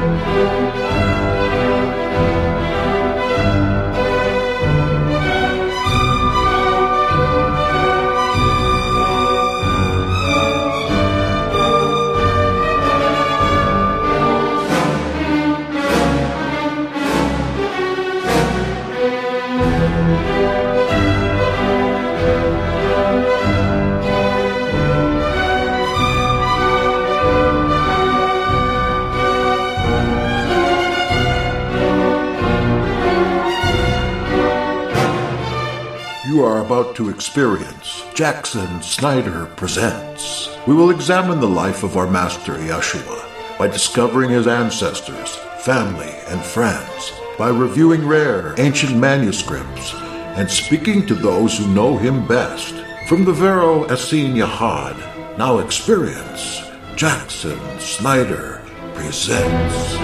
You are about to experience Jackson Snyder Presents. We will examine the life of our Master Yeshua by discovering his ancestors, family, and friends, by reviewing rare ancient manuscripts, and speaking to those who know him best. From the Vero Essene Yahad, now experience Jackson Snyder Presents.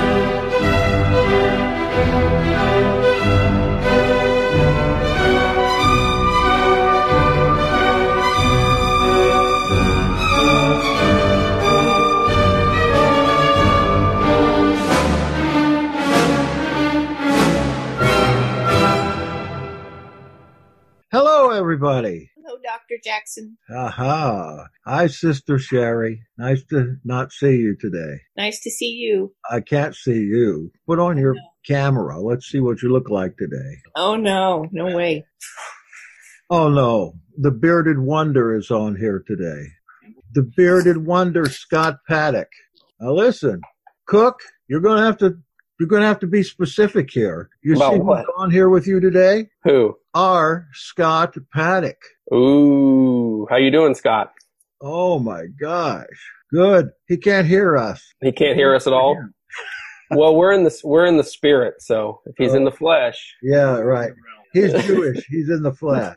Hello, everybody. Hello, Dr. Jackson. Aha. Hi, Sister Sherry. Nice to not see you today. Nice to see you. I can't see you. Put on your camera. Let's see what you look like today. Oh, no. No way. Oh, no. The Bearded Wonder is on here today. The Bearded Wonder, Scott Paddock. Now, listen, Cook, you're going to have to be specific here. You About see what? who's on here with you today? Who? Our Scott Paddock. Ooh, how you doing, Scott? Oh my gosh. Good. He can't hear us. He can't hear us at all. Well, we're in the spirit, so if he's in the flesh. Yeah, right. He's Jewish. He's in the flesh.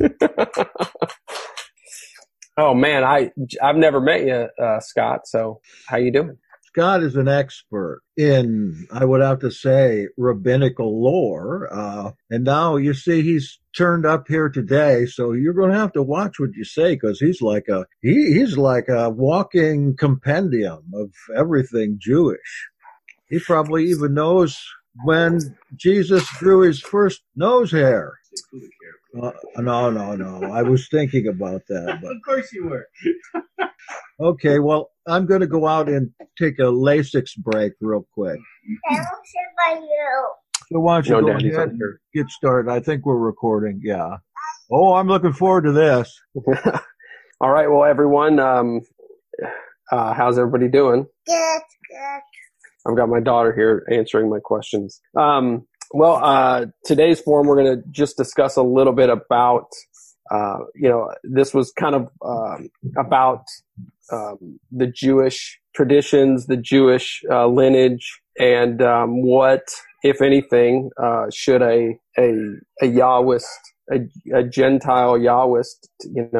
Oh man, I've never met you, Scott. So how you doing? Scott is an expert in, I would have to say, rabbinical lore. And now you see he's turned up here today, so you're going to have to watch what you say, because he's like a walking compendium of everything Jewish. He probably even knows when Jesus grew his first nose hair. No. I was thinking about that. But. Of course you were. Okay, well, I'm going to go out and take a Lasix break real quick. So why don't you go ahead and get started? I think we're recording, yeah. Oh, I'm looking forward to this. All right, well, everyone, how's everybody doing? Good. I've got my daughter here answering my questions. Today's forum, we're going to just discuss a little bit about, this was kind of about the Jewish traditions, the Jewish lineage, and what, if anything, should a Yahwist, a Gentile Yahwist,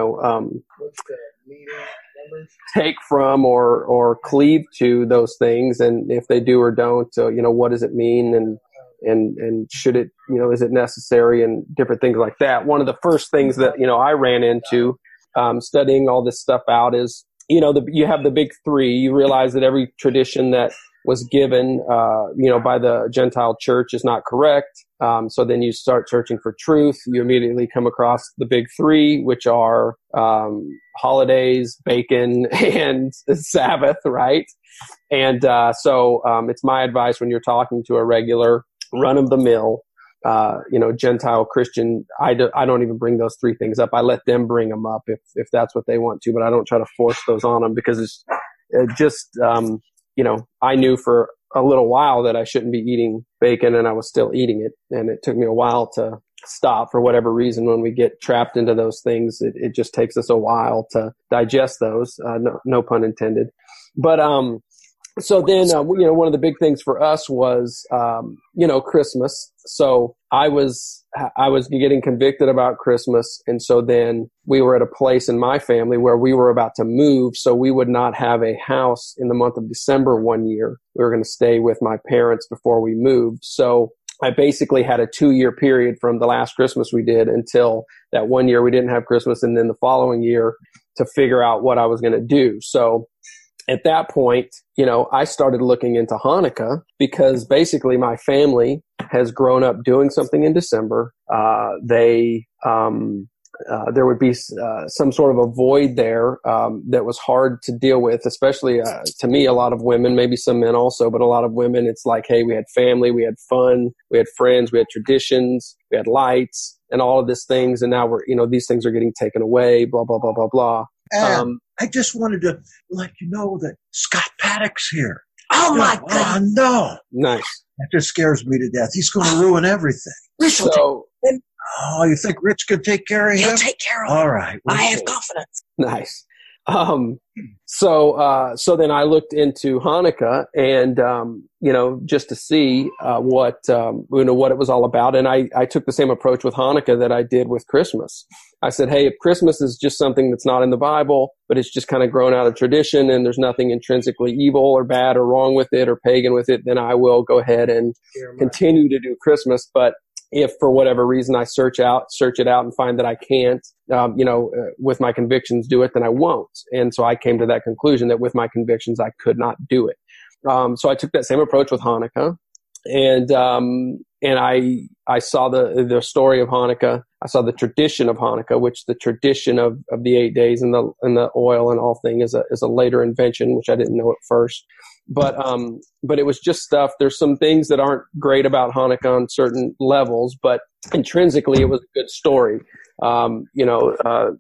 take from or cleave to those things, and if they do or don't, what does it mean, and should it, is it necessary, and different things like that. One of the first things that, I ran into studying all this stuff out is, you have the big three. You realize that every tradition that was given, by the Gentile church is not correct. So then you start searching for truth. You immediately come across the big three, which are holidays, bacon, and Sabbath, right? And so it's my advice when you're talking to a regular run-of-the-mill, Gentile Christian, I don't even bring those three things up. I let them bring them up if that's what they want to, but I don't try to force those on them, because I knew for a little while that I shouldn't be eating bacon, and I was still eating it. And it took me a while to stop for whatever reason. When we get trapped into those things, it just takes us a while to digest those. No pun intended. But, so then, one of the big things for us was, Christmas. So I was getting convicted about Christmas. And so then we were at a place in my family where we were about to move. So we would not have a house in the month of December one year. We were going to stay with my parents before we moved. So I basically had a 2-year period from the last Christmas we did until that one year we didn't have Christmas, and then the following year to figure out what I was going to do. So at that point, I started looking into Hanukkah because basically my family has grown up doing something in December. There would be some sort of a void there that was hard to deal with, especially to me, a lot of women, maybe some men also, but a lot of women, it's like, hey, we had family, we had fun, we had friends, we had traditions, we had lights and all of these things. And now these things are getting taken away, blah, blah, blah, blah, blah. And I just wanted to let you know that Scott Paddock's here. Oh my God. Oh, no. Nice. That just scares me to death. He's going to ruin everything. Oh, you think Rich could take care of him? He'll take care of him. All right. I have confidence. Nice. So then I looked into Hanukkah and, just to see, what it was all about. And I took the same approach with Hanukkah that I did with Christmas. I said, hey, if Christmas is just something that's not in the Bible, but it's just kind of grown out of tradition and there's nothing intrinsically evil or bad or wrong with it or pagan with it, then I will go ahead and continue to do Christmas. But if for whatever reason I search it out and find that I can't, with my convictions do it, then I won't. And so I came to that conclusion that with my convictions, I could not do it. So I took that same approach with Hanukkah, and I saw the story of Hanukkah. I saw the tradition of Hanukkah, which the tradition of the 8 days and the oil and all thing is a later invention, which I didn't know at first. But it was just stuff. There's some things that aren't great about Hanukkah on certain levels, but intrinsically it was a good story. The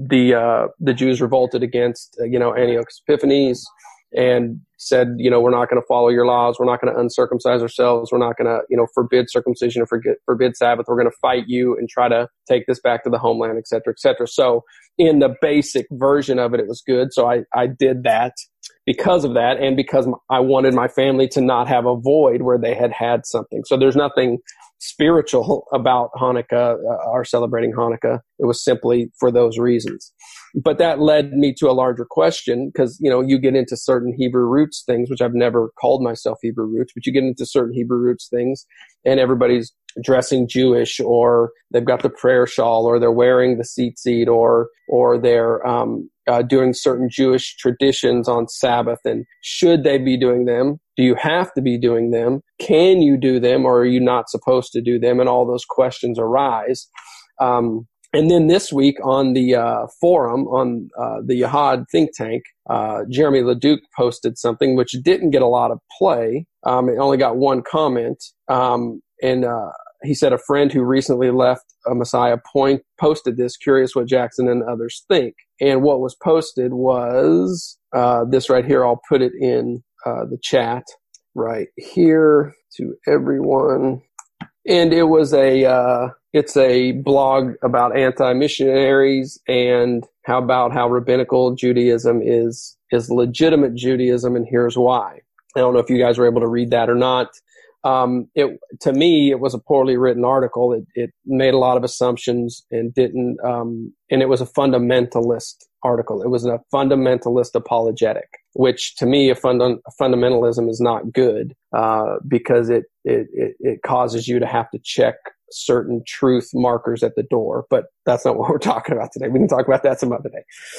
Jews revolted against, Antiochus Epiphanes and said, we're not going to follow your laws. We're not going to uncircumcise ourselves. We're not going to, forbid circumcision or forbid Sabbath. We're going to fight you and try to take this back to the homeland, et cetera, et cetera. So in the basic version of it, it was good. So I did that because of that. And because I wanted my family to not have a void where they had something. So there's nothing spiritual about Hanukkah or celebrating Hanukkah. It was simply for those reasons. But that led me to a larger question because, you get into certain Hebrew roots things, which I've never called myself Hebrew roots, but you get into certain Hebrew roots things and everybody's dressing Jewish or they've got the prayer shawl or they're wearing the tzitzit or they're doing certain Jewish traditions on Sabbath. And should they be doing them? Do you have to be doing them? Can you do them or are you not supposed to do them? And all those questions arise. And then this week on the forum, on the Yahad think tank, Jeremy Leduc posted something which didn't get a lot of play. It only got one comment. And he said a friend who recently left a Messiah Point posted this, curious what Jackson and others think. And what was posted was this right here. I'll put it in the chat right here to everyone. And it was it's a blog about anti-missionaries and how rabbinical Judaism is legitimate Judaism, and here's why. I don't know if you guys were able to read that or not. To me, it was a poorly written article. It made a lot of assumptions and didn't, and it was a fundamentalist article. It was a fundamentalist apologetic, which to me, fundamentalism is not good, because it causes you to have to check certain truth markers at the door, but that's not what we're talking about today. We can talk about that some other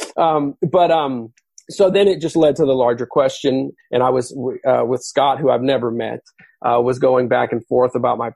day. So then it just led to the larger question, and I was with Scott, who I've never met, was going back and forth about my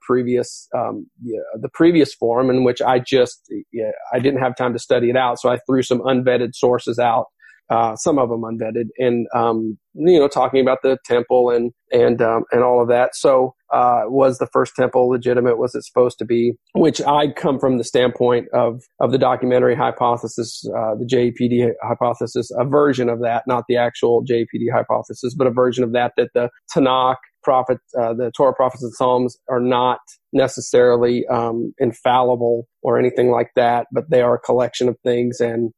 the previous forum in which I didn't have time to study it out, so I threw some unvetted sources out, some of them unvetted, and talking about the temple and all of that. So was the first temple legitimate? Was it supposed to be? Which I come from the standpoint of the documentary hypothesis, the JPD hypothesis, a version of that, not the actual JPD hypothesis, but a version of that the Tanakh, the Torah, prophets, and Psalms are not necessarily infallible or anything like that, but they are a collection of things. And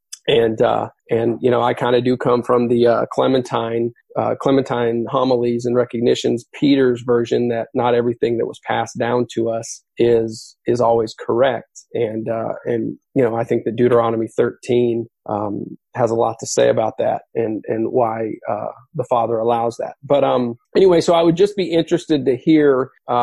I kind of do come from the Clementine homilies and recognitions, Peter's version that not everything that was passed down to us is always correct. And I think that Deuteronomy 13 has a lot to say about that and why the Father allows that. But anyway, so I would just be interested to hear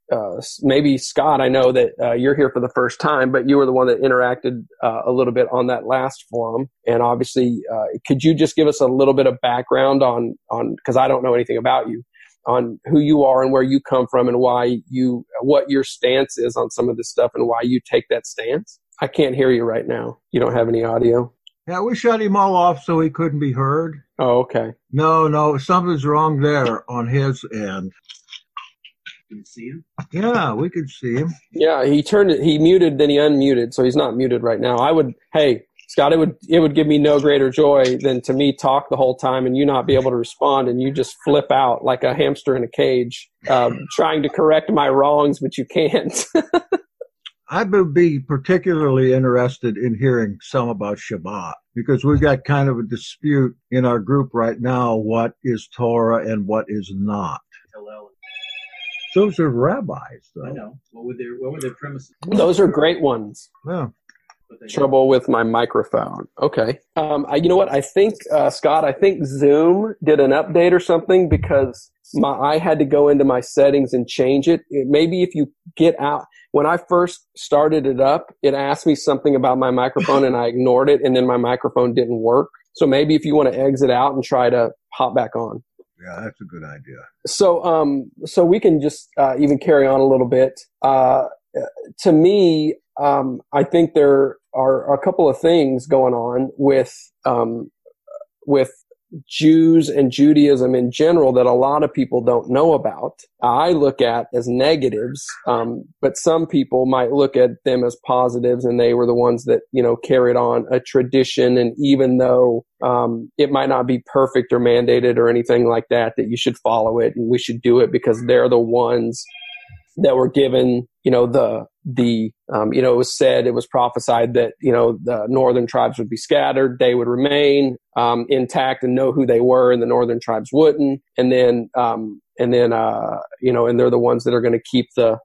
maybe Scott, I know that you're here for the first time, but you were the one that interacted a little bit on that last forum. And obviously, could you just give us a little bit of background on, because I don't know anything about you, on who you are and where you come from and what your stance is on some of this stuff and why you take that stance? I can't hear you right now. You don't have any audio? Yeah, we shut him all off so he couldn't be heard. Oh, okay. No, something's wrong there on his end. Can you see him? Yeah, we could see him. Yeah, he muted, then he unmuted, so he's not muted right now. Hey, Scott, it would give me no greater joy than to me talk the whole time and you not be able to respond and you just flip out like a hamster in a cage, trying to correct my wrongs, but you can't. I would be particularly interested in hearing some about Shabbat because we've got kind of a dispute in our group right now. What is Torah and what is not? Hillel. Those are rabbis, though. I know. What were their premises? Those are great ones. Yeah. Trouble with my microphone. Okay. You know what? I think, Scott, Zoom did an update or something because I had to go into my settings and change it. Maybe if you get out, when I first started it up, it asked me something about my microphone and I ignored it and then my microphone didn't work. So maybe if you want to exit out and try to hop back on. Yeah, that's a good idea. So we can just even carry on a little bit. To me, I think there are a couple of things going on with Jews and Judaism in general that a lot of people don't know about. I look at as negatives, but some people might look at them as positives, and they were the ones that, carried on a tradition. And even though it might not be perfect or mandated or anything like that you should follow it and we should do it because they're the ones that were given, it was prophesied that, the northern tribes would be scattered. They would remain intact and know who they were, and the northern tribes wouldn't. And then and they're the ones that are going to keep the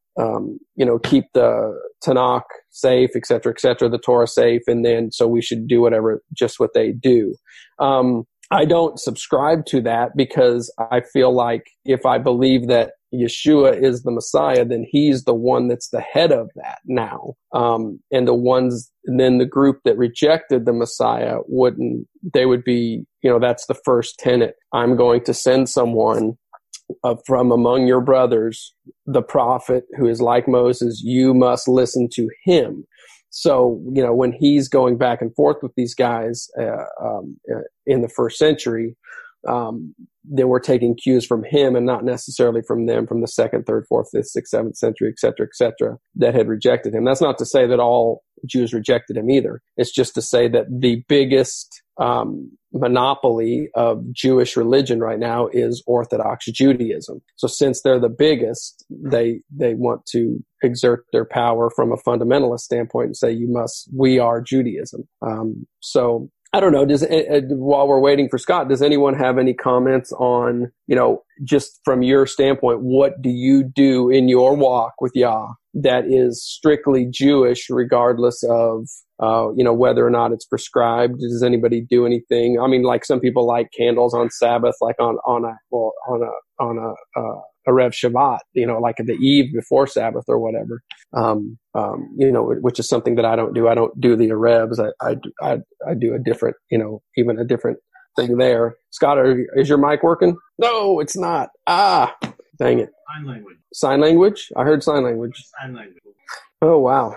Tanakh safe, et cetera, the Torah safe. And then, so we should do just what they do. I don't subscribe to that because I feel like if I believe that Yeshua is the Messiah, then he's the one that's the head of that now. And then the group that rejected the Messiah would be, that's the first tenet. I'm going to send someone from among your brothers, the prophet who is like Moses. You must listen to him. So, when he's going back and forth with these guys in the first century, they were taking cues from him and not necessarily from them from the 2nd, 3rd, 4th, 5th, 6th, 7th century, et cetera, that had rejected him. That's not to say that all Jews rejected him either. It's just to say that the biggest monopoly of Jewish religion right now is Orthodox Judaism. So since they're the biggest, they want to exert their power from a fundamentalist standpoint and say, we are Judaism. So I don't know. While we're waiting for Scott, does anyone have any comments on, just from your standpoint, what do you do in your walk with Yah that is strictly Jewish, regardless of, whether or not it's prescribed? Does anybody do anything? I mean, like some people light candles on Sabbath, like on a Rev Shabbat, like the eve before Sabbath or whatever, which is something that I don't do. I don't do the Arevs. I do a different, even a different thing there. Scott, is your mic working? No, it's not. Dang it. Sign language. Sign language? I heard sign language. Sign language. Oh, wow.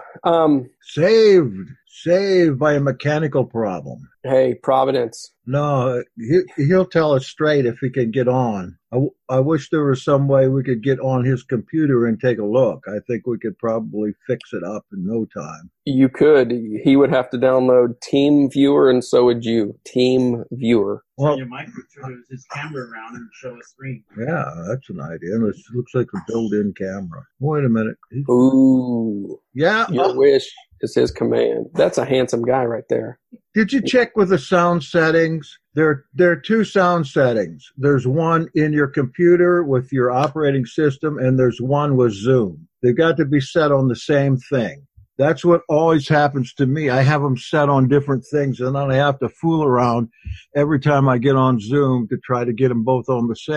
Saved by a mechanical problem. Hey, Providence. No, he'll tell us straight if he can get on. I wish there was some way we could get on his computer and take a look. I think we could probably fix it up in no time. You could. He would have to download Team Viewer, and so would you. Team Viewer. Well, your mic would his camera around and show a screen. Yeah, that's an idea. And it looks like a built-in camera. Wait a minute. Ooh. Yeah. Your wish is his command. That's a handsome guy right there. Did you check with the sound settings? There are two sound settings. There's one in your computer with your operating system, and there's one with Zoom. They've got to be set on the same thing. That's what always happens to me. I have them set on different things, and then I have to fool around every time I get on Zoom to try to get them both on the same.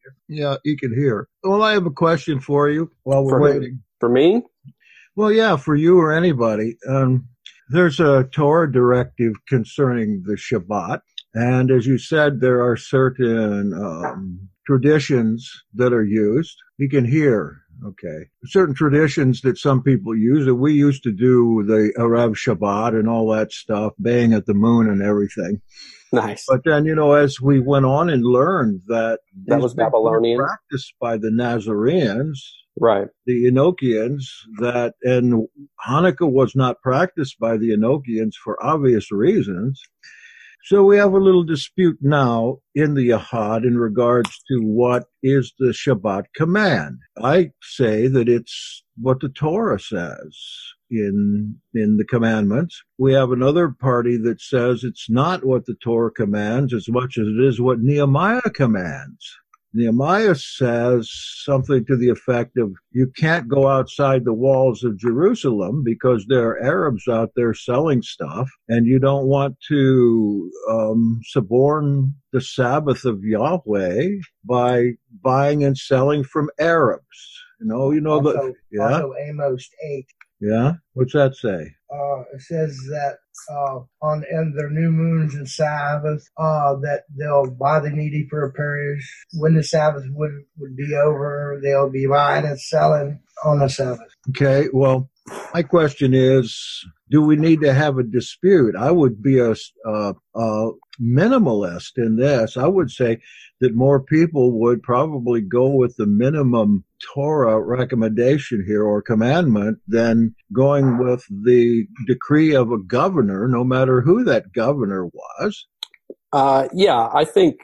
Yeah, he can hear. Well, I have a question for you while we're For who? waiting. For me? Well, yeah, for you or anybody. There's a Torah directive concerning the Shabbat. And as you said, there are certain traditions that are used. You can hear, okay, certain traditions that some people use. And we used to do the Erev Shabbat and all that stuff, baying at the moon and everything. Nice. But then, as we went on and learned that was Babylonian. Practiced by the Nazarenes, Right. the Enochians, and Hanukkah was not practiced by the Enochians for obvious reasons. So we have a little dispute now in the Yahad in regards to what is the Shabbat command. I say that it's what the Torah says in the commandments. We have another party that says it's not what the Torah commands as much as it is what Nehemiah commands. Nehemiah says something to the effect of, you can't go outside the walls of Jerusalem because there are Arabs out there selling stuff, and you don't want to suborn the Sabbath of Yahweh by buying and selling from Arabs. Also Amos 8. Yeah? What's that say? It says that on their new moons and Sabbath, that they'll buy the needy for a parish. When the Sabbath would be over, they'll be buying and selling on the Sabbath. Okay, well, my question is, do we need to have a dispute? I would be a minimalist in this. I would say that more people would probably go with the minimum Torah recommendation here or commandment than going with the decree of a governor, no matter who that governor was. Yeah, I think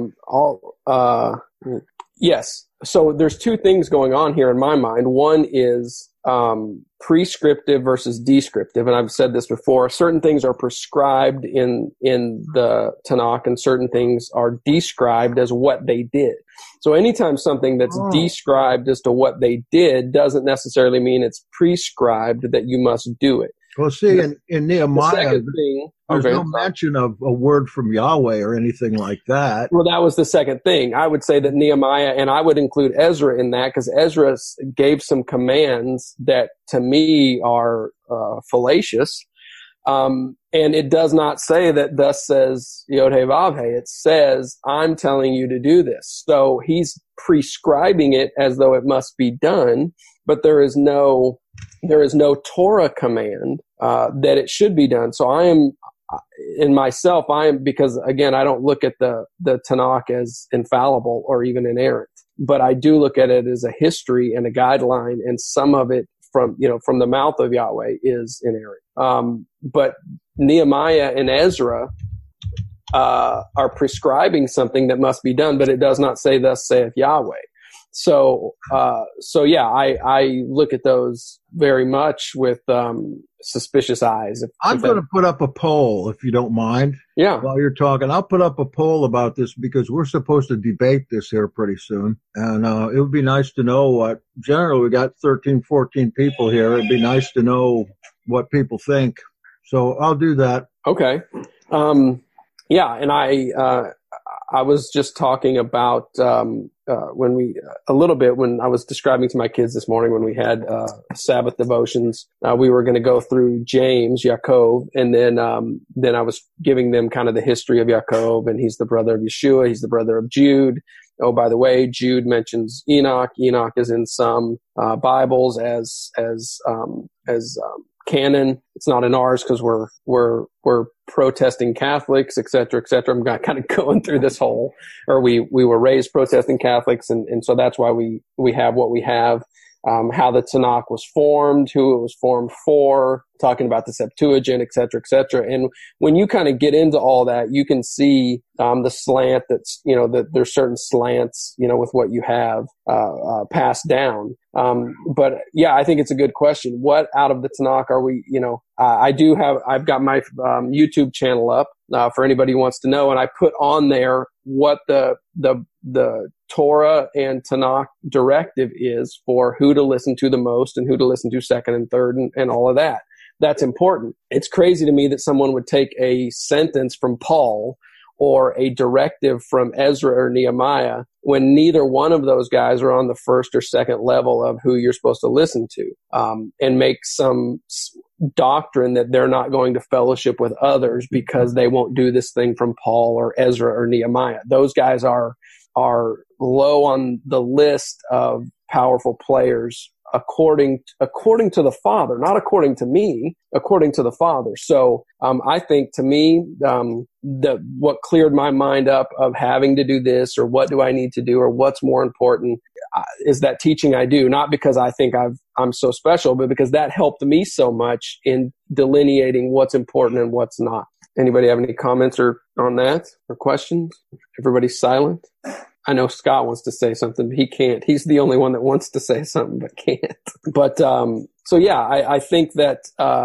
yes. So there's two things going on here in my mind. One is prescriptive versus descriptive, and I've said this before. Certain things are prescribed in the Tanakh, and certain things are described as what they did. So anytime something that's described as to what they did doesn't necessarily mean it's prescribed that you must do it. Well, see, in Nehemiah, there's no Okay. mention of a word from Yahweh or anything like that. Well, that was the second thing. I would say that Nehemiah, and I would include Ezra in that, because Ezra gave some commands that to me are fallacious. And it does not say that thus says Yod-Heh-Vav-Heh. It says, I'm telling you to do this. So he's prescribing it as though it must be done, but there is no Torah command that it should be done. So because again, I don't look at the Tanakh as infallible or even inerrant, but I do look at it as a history and a guideline, and some of it from the mouth of Yahweh is inerrant. But Nehemiah and Ezra are prescribing something that must be done, but it does not say, thus saith Yahweh. So yeah, I look at those very much with suspicious eyes. I'm going to put up a poll, if you don't mind. Yeah. While you're talking, I'll put up a poll about this because we're supposed to debate this here pretty soon. And it would be nice to know what, generally we got 13, 14 people here. It'd be nice to know what people think. So I'll do that. Okay. Yeah. And I was just talking about when I was describing to my kids this morning when we had Sabbath devotions, we were going to go through James, Yaakov, and then I was giving them kind of the history of Yaakov, and he's the brother of Yeshua, he's the brother of Jude. Oh, by the way, Jude mentions Enoch. Enoch is in some Bibles as canon. It's not in ours because we're protesting Catholics, et cetera, et cetera. I'm kind of going through this whole, or we were raised protesting Catholics, and so that's why we have what we have. How the Tanakh was formed, who it was formed for, talking about the Septuagint, et cetera, et cetera. And when you kind of get into all that, you can see the slant that's, that there's certain slants, with what you have passed down. But yeah, I think it's a good question. What out of the Tanakh are we, I've got my YouTube channel up for anybody who wants to know, and I put on there what the Torah and Tanakh directive is for who to listen to the most and who to listen to second and third and all of that. That's important. It's crazy to me that someone would take a sentence from Paul or a directive from Ezra or Nehemiah when neither one of those guys are on the first or second level of who you're supposed to listen to, and make some doctrine that they're not going to fellowship with others because they won't do this thing from Paul or Ezra or Nehemiah. Those guys are low on the list of powerful players according to the Father, not according to me, according to the Father. So I think, to me, what cleared my mind up of having to do this, or what do I need to do, or what's more important, is that teaching I do, not because I think I'm so special, but because that helped me so much in delineating what's important and what's not. Anybody have any comments on that or questions? Everybody's silent. I know Scott wants to say something, but he can't. He's the only one that wants to say something, but can't. But, so yeah, I think that,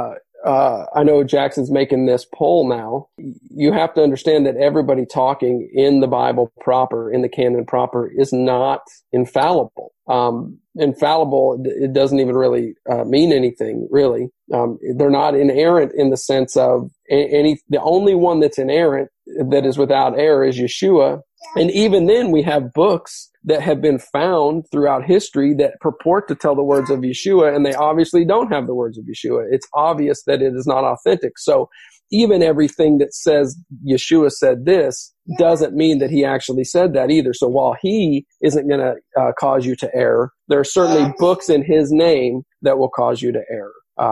I know Jackson's making this poll now. You have to understand that everybody talking in the Bible proper, in the canon proper, is not infallible. Infallible, it doesn't even really mean anything, really. They're not inerrant in the sense of the only one that's inerrant, that is without error, is Yeshua. And even then, we have books that have been found throughout history that purport to tell the words of Yeshua, and they obviously don't have the words of Yeshua. It's obvious that it is not authentic. So even everything that says Yeshua said this doesn't mean that he actually said that either. So while he isn't going to cause you to err, there are certainly books in his name that will cause you to err.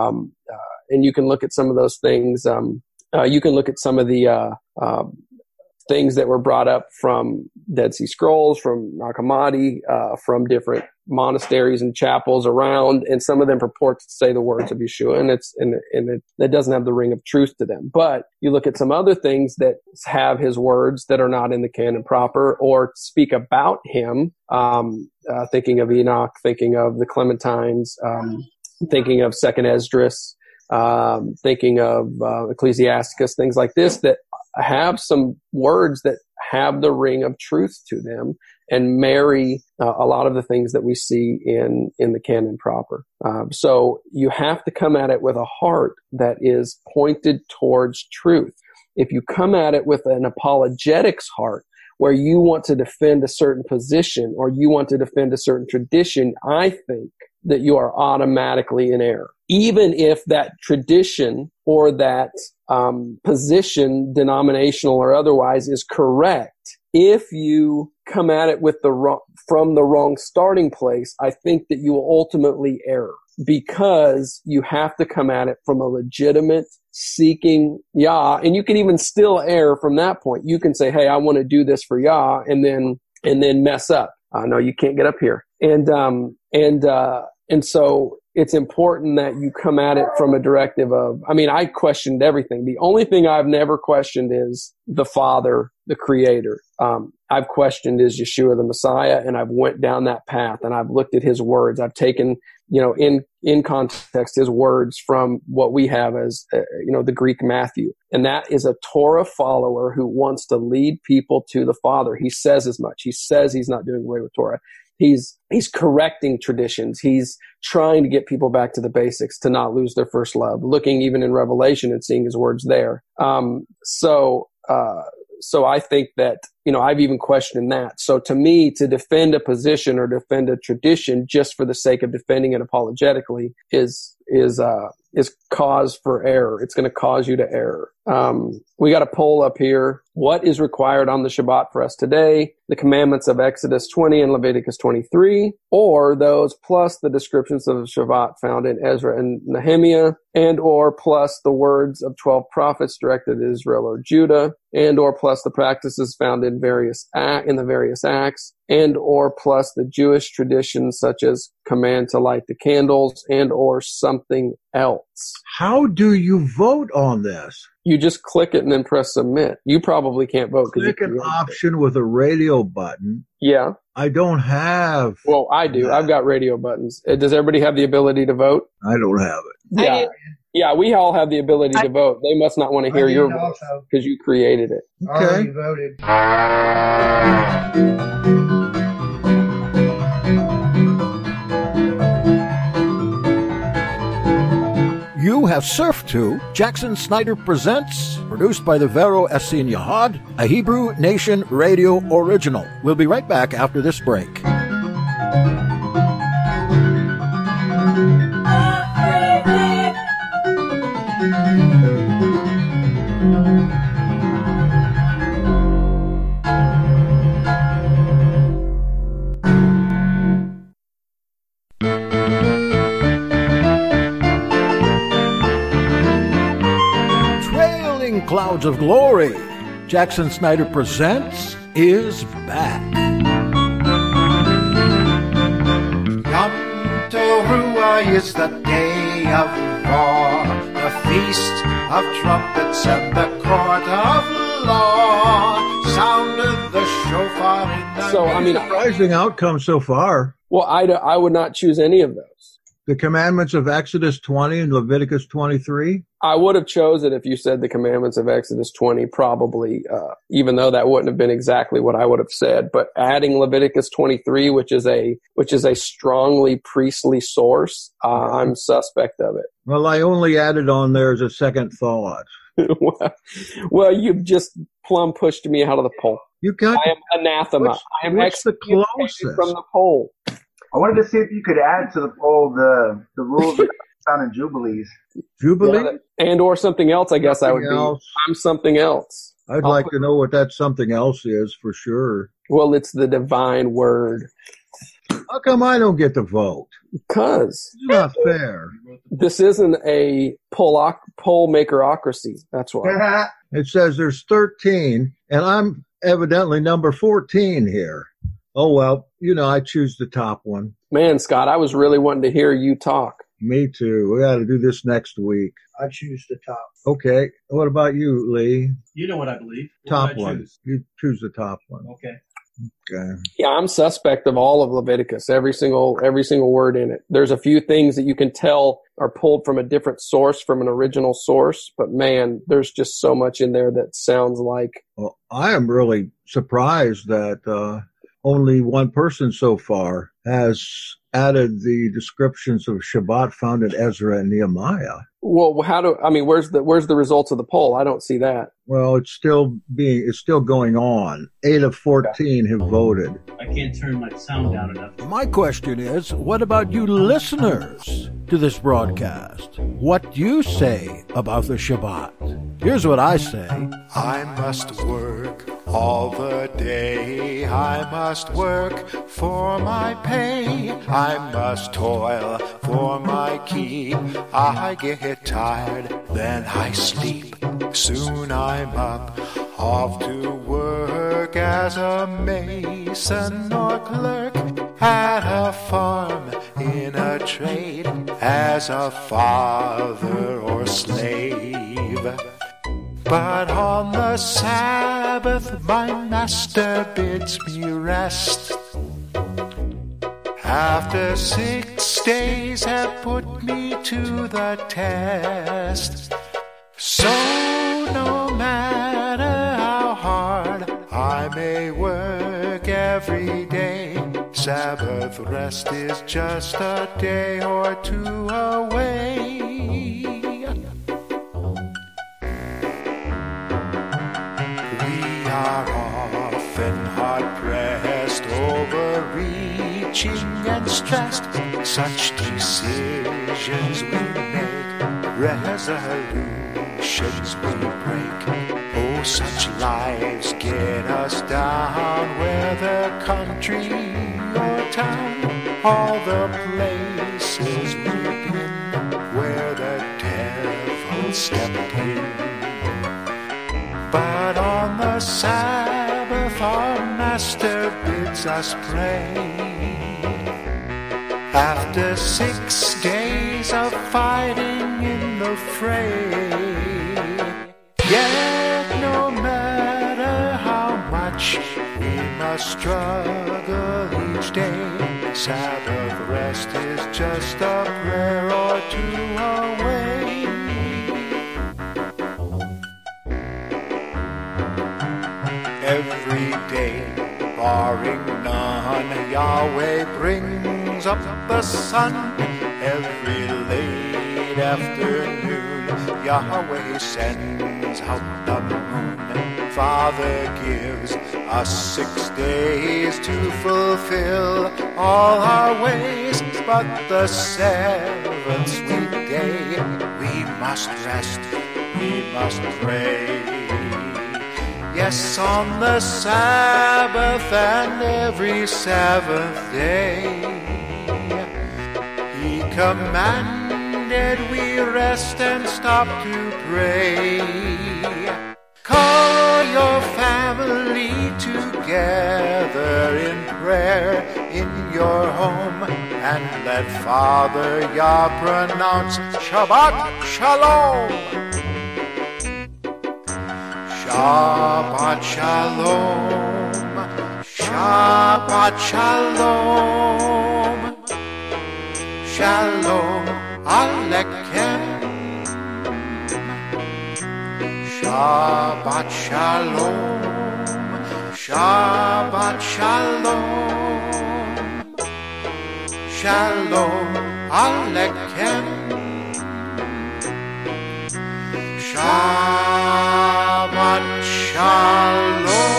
And you can look at some of those things. You can look at some of the things that were brought up from Dead Sea Scrolls, from Nag Hammadi, from different monasteries and chapels around, and some of them purport to say the words of Yeshua, and that doesn't have the ring of truth to them. But you look at some other things that have his words that are not in the canon proper, or speak about him, thinking of Enoch, thinking of the Clementines, thinking of Second Esdras, thinking of Ecclesiasticus, things like this, that have some words that have the ring of truth to them and marry a lot of the things that we see in the canon proper. So you have to come at it with a heart that is pointed towards truth. If you come at it with an apologetics heart, where you want to defend a certain position or you want to defend a certain tradition, I think that you are automatically in error. Even if that tradition or that position, denominational or otherwise, is correct, if you come at it with from the wrong starting place, I think that you will ultimately err, because you have to come at it from a legitimate seeking Yah, and you can even still err from that point. You can say, "Hey, I want to do this for Yah," and then mess up. No, you can't get up here, and so it's important that you come at it from a directive of, I questioned everything. The only thing I've never questioned is the Father, the Creator. I've questioned is Yeshua the Messiah, and I've went down that path, and I've looked at his words. I've taken, in context, his words from what we have as, the Greek Matthew. And that is a Torah follower who wants to lead people to the Father. He says as much. He says he's not doing away with Torah. He's correcting traditions. He's trying to get people back to the basics, to not lose their first love, looking even in Revelation and seeing his words there. So I think that, I've even questioned that. So to me, to defend a position or defend a tradition just for the sake of defending it apologetically is cause for error. It's going to cause you to err. We got a poll up here. What is required on the Shabbat for us today? The commandments of Exodus 20 and Leviticus 23, or those plus the descriptions of the Shabbat found in Ezra and Nehemiah, and or plus the words of 12 prophets directed at Israel or Judah, and or plus the practices found in the various acts, and or plus the Jewish traditions such as command to light the candles, and or something else. How do you vote on this? You just click it and then press submit. You probably can't vote. Click an option with a radio button. Yeah. I don't have. Well, I do. I've got radio buttons. Does everybody have the ability to vote? I don't have it. Yeah. Yeah, we all have the ability to vote. They must not want to hear your voice because you created it. Okay. Voted. You have Surf To, Jackson Snyder Presents, produced by the Vero Essin Yahad, a Hebrew Nation Radio original. We'll be right back after this break. Clouds of Glory, Jackson Snyder Presents, is back. Yom Teruah is the day of war, the feast of trumpets and the court of law. Sound of the shofar in the surprising outcome so far. Well, I would not choose any of those. The commandments of Exodus 20 and Leviticus 23? I would have chosen if you said the commandments of Exodus 20, probably, even though that wouldn't have been exactly what I would have said. But adding Leviticus 23, which is a strongly priestly source, I'm suspect of it. Well, I only added on there as a second thought. Well, you've just plumb pushed me out of the poll. I am anathema. I am excommunicated from the poll. I wanted to see if you could add to the poll the rules found in Jubilees. Jubilee? Yeah, and or something else, I guess something I would else. Be. I'm something else. I'd like to know what that something else is for sure. Well, it's the divine word. How come I don't get to vote? Because. It's not fair. This isn't a poll makerocracy. That's why. It says there's 13, and I'm evidently number 14 here. Oh, well, I choose the top one. Man, Scott, I was really wanting to hear you talk. Me too. We got to do this next week. I choose the top. Okay. What about you, Lee? You know what I believe. Top one. You choose the top one. Okay. Yeah, I'm suspect of all of Leviticus, every single word in it. There's a few things that you can tell are pulled from a different source, from an original source, but man, there's just so much in there that sounds like. Well, I am really surprised that only one person so far has added the descriptions of Shabbat found in Ezra and Nehemiah. Well, where's the results of the poll? I don't see that. Well, it's still going on. 8 of 14 have voted. I can't turn my sound down enough. My question is, what about you listeners to this broadcast? What do you say about the Shabbat? Here's what I say. I must work all the day. I must work for my pay. I must toil for my keep. I get tired, then I sleep. Soon I'm up, off to work as a mason or clerk, at a farm, in a trade, as a father or slave. But on the Sabbath my master bids me rest. After 6 days have put me to the test. So no matter how hard I may work every day, Sabbath rest is just a day or two away. We are often hard-pressed, overreaching and stressed. Such decisions we make, resolutions we break. Oh, such lives get us down, whether country or town, all the places we've been, where the devil stepped in. But on the Sabbath our Master bids us pray. After 6 days of fighting in the fray, yet no matter how much we must struggle each day, Sabbath rest is just a prayer or two away. Every day, barring none, Yahweh brings up the sun. Every late afternoon Yahweh sends out the moon. Father gives us 6 days to fulfill all our ways, but the seventh sweet day we must rest, we must pray. Yes, on the Sabbath and every seventh day, He commanded we rest and stop to pray. Call your family together in prayer in your home, and let Father Yah pronounce Shabbat Shalom. Shabbat Shalom, Shabbat Shalom, Shalom Aleichem. Shabbat Shalom, Shabbat Shalom, Shalom Aleichem. Shabbat Shalom.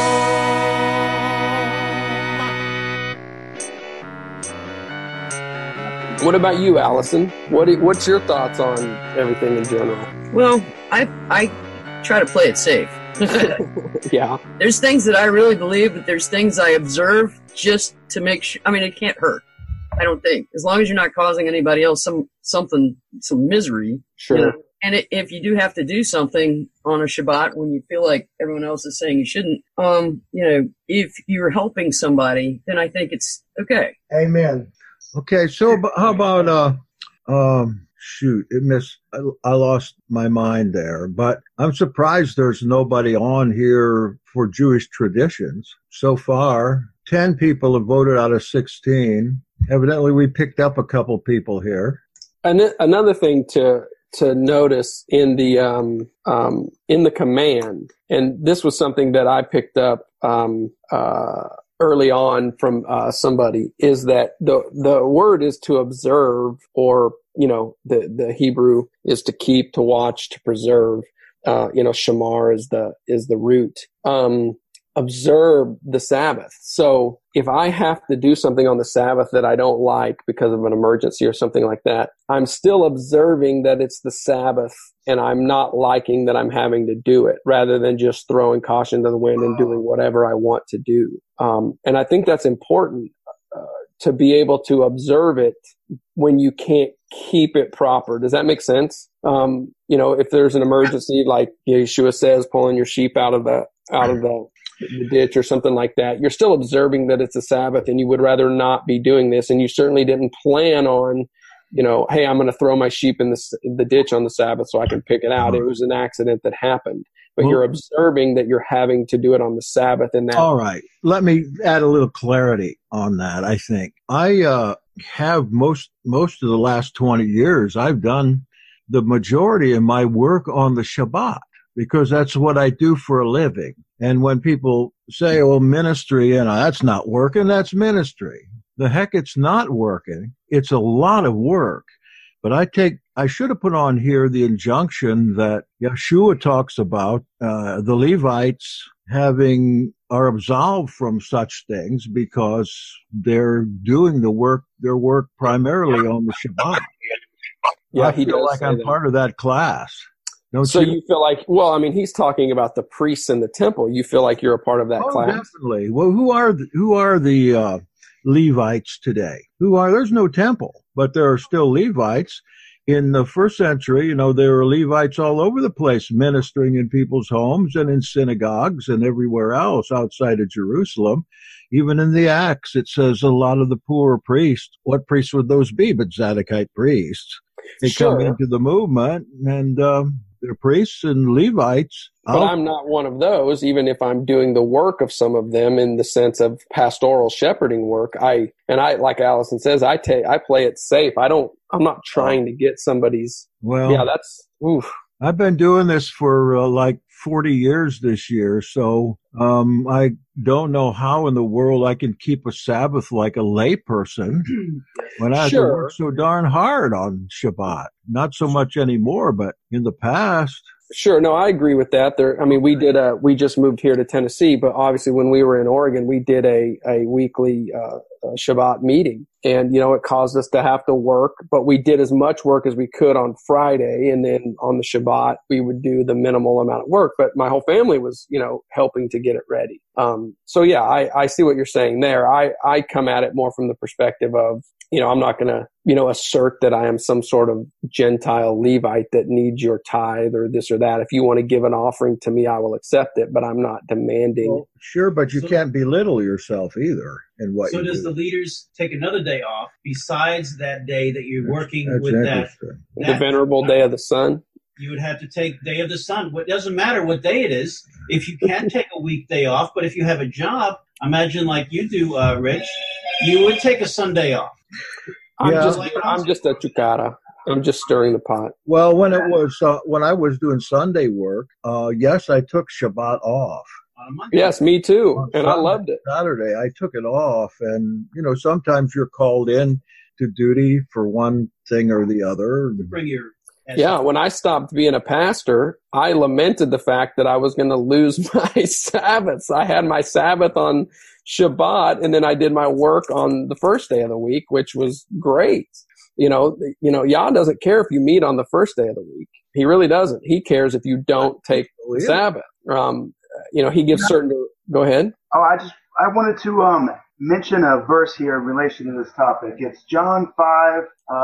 What about you, Allison? What's your thoughts on everything in general? Well, I try to play it safe. Yeah. There's things that I really believe, but there's things I observe just to make sure. I mean, it can't hurt. I don't think, as long as you're not causing anybody else some misery. Sure. You know? And if you do have to do something on a Shabbat when you feel like everyone else is saying you shouldn't, if you're helping somebody, then I think it's okay. Amen. Okay, so how about I lost my mind there, but I'm surprised there's nobody on here for Jewish traditions. So far, 10 people have voted out of 16. Evidently, we picked up a couple people here. And another thing to notice in the command, and this was something that I picked up early on from somebody, is that the word is to observe, or the Hebrew is to keep, to watch, to preserve. Shamar is the root. Observe the Sabbath. So if I have to do something on the Sabbath that I don't like because of an emergency or something like that, I'm still observing that it's the Sabbath, and I'm not liking that I'm having to do it, rather than just throwing caution to the wind and doing whatever I want to do. And I think that's important to be able to observe it when you can't keep it proper. Does that make sense? If there's an emergency, like Yeshua says, pulling your sheep out of the ditch or something like that, you're still observing that it's a Sabbath, and you would rather not be doing this. And you certainly didn't plan on, hey, I'm going to throw my sheep in the ditch on the Sabbath so I can pick it out. It was an accident that happened. But you're observing that you're having to do it on the Sabbath. And that. All right. Let me add a little clarity on that. I think I have most of the last 20 years, I've done the majority of my work on the Shabbat, because that's what I do for a living. And when people say, well, ministry, that's not working, that's ministry. The heck, it's not working. It's a lot of work. But I should have put on here the injunction that Yeshua talks about, the Levites are absolved from such things because they're doing their work primarily on the Shabbat. Yeah, I feel like I'm part of that class. So you feel like, he's talking about the priests in the temple. You feel like you're a part of that class? Definitely. Well, who are the Levites today? There's no temple, but there are still Levites. In the first century, there were Levites all over the place, ministering in people's homes and in synagogues and everywhere else outside of Jerusalem. Even in the Acts, it says a lot of the poor priests. What priests would those be but Zadokite priests? They come into the movement, and they're priests and Levites. But I'm not one of those, even if I'm doing the work of some of them in the sense of pastoral shepherding work. I like Allison says, I play it safe. I'm not trying to get somebody's. Well, that's oof. I've been doing this for like 40 years this year, so I don't know how in the world I can keep a Sabbath like a layperson when I have to work so darn hard on Shabbat. Not so much anymore, but in the past. Sure. No, I agree with that. We just moved here to Tennessee, but obviously when we were in Oregon, we did a weekly Shabbat meeting, and, it caused us to have to work, but we did as much work as we could on Friday. And then on the Shabbat, we would do the minimal amount of work, but my whole family was, helping to get it ready. So yeah, I see what you're saying there. I come at it more from the perspective of, I'm not going to, assert that I am some sort of Gentile Levite that needs your tithe or this or that. If you want to give an offering to me, I will accept it, but I'm not demanding. Well, sure, but you can't belittle yourself either in what you do. So does the leaders take another day off besides that day that you're working with that? The venerable day of the sun? You would have to take Day of the Sun. It doesn't matter what day it is. If you can take a weekday off, but if you have a job, imagine like you do, Rich, you would take a Sunday off. I'm just a chukara. I'm just stirring the pot. Well, when I was doing Sunday work, yes, I took Shabbat off. Yes, me too, and I loved it. Saturday, I took it off, and sometimes you're called in to duty for one thing or the other. Bring your when I stopped being a pastor, I lamented the fact that I was going to lose my Sabbaths. I had my Sabbath on Shabbat, and then I did my work on the first day of the week, which was great. Yah doesn't care if you meet on the first day of the week. He really doesn't. He cares if you don't take Sabbath. He gives certain. Go ahead. Oh, I wanted to mention a verse here in relation to this topic. It's John 5.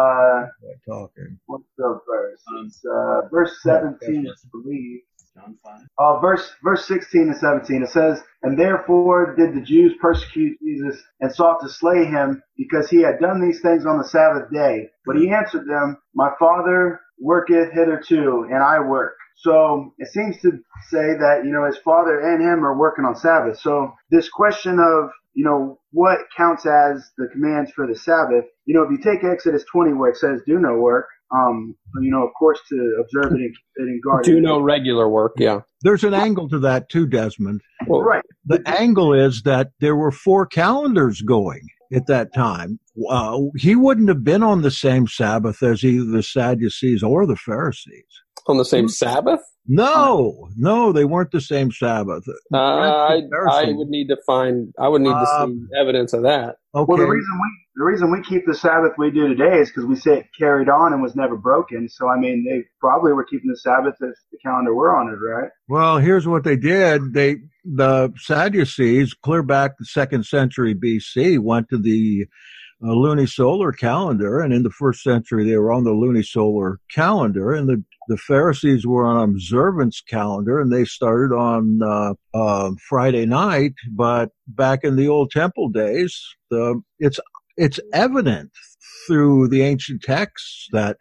What's the verse? It's verse 17, I believe. John 5. Verse 16 and 17. It says, "And therefore did the Jews persecute Jesus and sought to slay him, because he had done these things on the Sabbath day. But he answered them, My Father worketh hitherto, and I work." So it seems to say that, his father and him are working on Sabbath. So this question of, what counts as the commands for the Sabbath, if you take Exodus 20 where it says do no work, of course to observe it and keep it and guard it. Do no regular work, yeah. There's an angle to that too, Desmond. Well, right. The angle is that there were 4 calendars going at that time. He wouldn't have been on the same Sabbath as either the Sadducees or the Pharisees. On the same Sabbath? No, they weren't the same Sabbath. I would need to see evidence of that. Okay. Well, the reason we keep the Sabbath we do today is because we say it carried on and was never broken. So, they probably were keeping the Sabbath as the calendar we're on it, right? Well, here's what they did. The Sadducees, clear back the 2nd century BC, went to the lunisolar calendar, and in the 1st century they were on the lunisolar calendar, and the Pharisees were on observance calendar, and they started on Friday night. But back in the old temple days, it's evident through the ancient texts that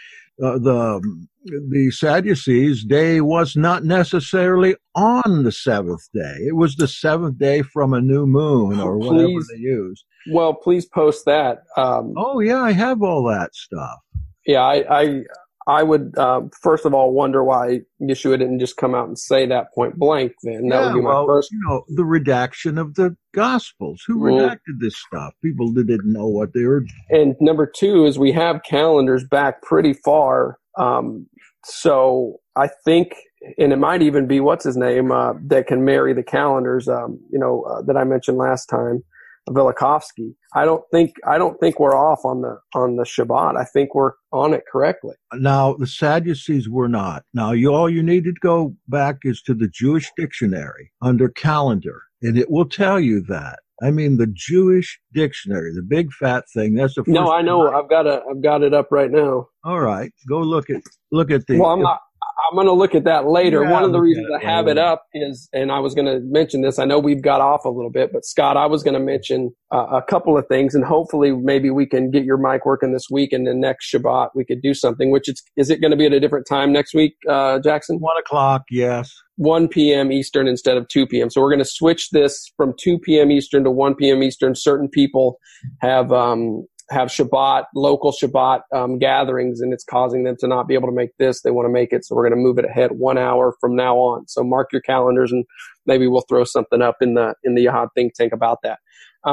the Sadducees' day was not necessarily on the 7th day. It was the 7th day from a new moon or whatever they used. Well, please post that. I have all that stuff. Yeah, I would first of all wonder why Yeshua didn't just come out and say that point blank. Then that would be my first. The redaction of the Gospels. Who redacted this stuff? People that didn't know what they were. And number 2 is we have calendars back pretty far. So I think, and it might even be what's his name that can marry the calendars. That I mentioned last time. Velikovsky. I don't think we're off on the Shabbat. I think we're on it correctly. Now, the Sadducees were not. Now, all you need to go back is to the Jewish dictionary under calendar, and it will tell you that. The Jewish dictionary, the big fat thing. That's the first. No, I know. I've got it up right now. All right, go look at the. Well, I'm going to look at that later. One of the reasons I have it up is, and I was going to mention this, I know we've got off a little bit, but Scott, I was going to mention a couple of things, and hopefully maybe we can get your mic working this week, and then next Shabbat we could do something, is it going to be at a different time next week, Jackson? 1:00, yes. 1 p.m. Eastern instead of 2 p.m. So we're going to switch this from 2 p.m. Eastern to 1 p.m. Eastern. Certain people have have Shabbat, local Shabbat gatherings, and it's causing them to not be able to make this. They want to make it, so we're going to move it ahead 1 hour from now on. So mark your calendars, and maybe we'll throw something up in the Yahad think tank about that. I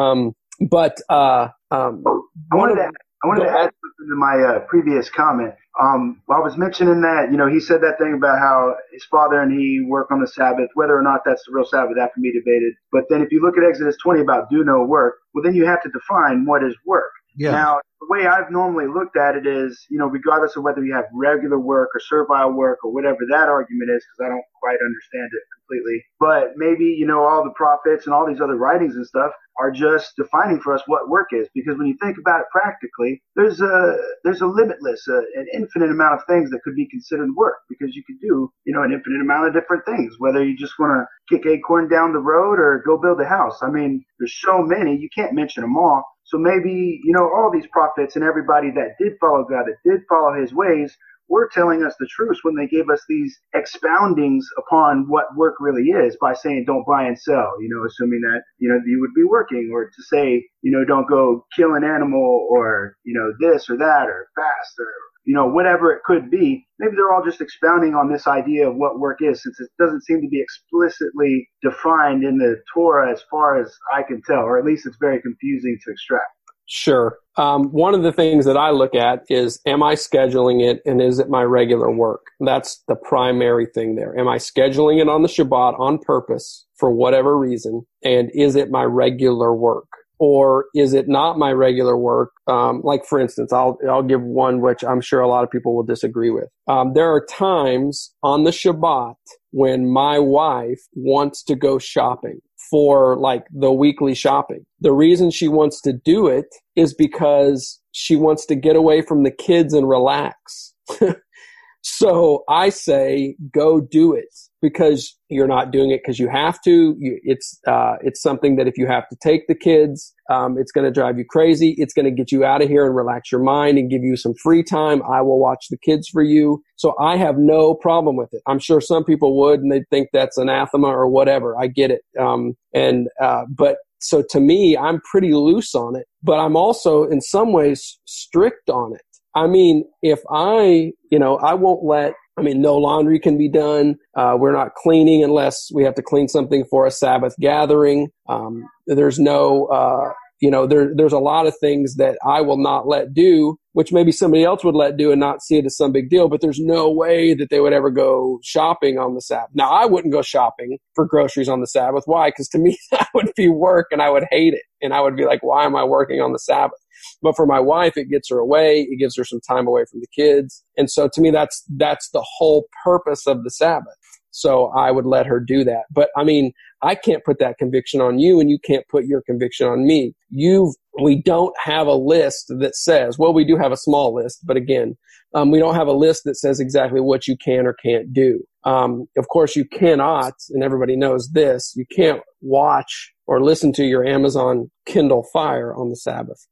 wanted to add something to my previous comment. I was mentioning that, he said that thing about how his father and he work on the Sabbath, whether or not that's the real Sabbath, that can be debated. But then if you look at Exodus 20 about do no work, well, then you have to define what is work. Yeah. Now, the way I've normally looked at it is, regardless of whether you have regular work or servile work or whatever that argument is, because I don't quite understand it completely. But maybe, all the prophets and all these other writings and stuff are just defining for us what work is. Because when you think about it practically, there's a limitless, an infinite amount of things that could be considered work, because you could do, an infinite amount of different things, whether you just want to kick acorn down the road or go build a house. I mean, there's so many, you can't mention them all. So maybe, all these prophets and everybody that did follow God, that did follow his ways, were telling us the truth when they gave us these expoundings upon what work really is by saying don't buy and sell, assuming that, you would be working, or to say, don't go kill an animal, or, this or that, or fast, or, whatever it could be. Maybe they're all just expounding on this idea of what work is, since it doesn't seem to be explicitly defined in the Torah as far as I can tell, or at least it's very confusing to extract. Sure. One of the things that I look at is, am I scheduling it, and is it my regular work? That's the primary thing there. Am I scheduling it on the Shabbat on purpose for whatever reason? And is it my regular work? Or is it not my regular work? Like, for instance, I'll give one which I'm sure a lot of people will disagree with. There are times on the Shabbat when my wife wants to go shopping for like the weekly shopping. The reason she wants to do it is because she wants to get away from the kids and relax. So I say, go do it, because you're not doing it because you have to. It's something that if you have to take the kids, it's going to drive you crazy. It's going to get you out of here and relax your mind and give you some free time. I will watch the kids for you. So I have no problem with it. I'm sure some people would, and they'd think that's anathema or whatever. I get it. But so to me, I'm pretty loose on it, but I'm also in some ways strict on it. I mean, if I won't no laundry can be done. We're not cleaning unless we have to clean something for a Sabbath gathering. There's no, there's a lot of things that I will not let do, which maybe somebody else would let do and not see it as some big deal, but there's no way that they would ever go shopping on the Sabbath. Now, I wouldn't go shopping for groceries on the Sabbath. Why? Because to me, that would be work, and I would hate it. And I would be like, why am I working on the Sabbath? But for my wife, it gets her away. It gives her some time away from the kids. And so to me, that's the whole purpose of the Sabbath. So I would let her do that. But I mean, I can't put that conviction on you, and you can't put your conviction on me. We don't have a list that says, well, we do have a small list, but again, we don't have a list that says exactly what you can or can't do. Of course, you cannot, and everybody knows this, you can't watch or listen to your Amazon Kindle Fire on the Sabbath.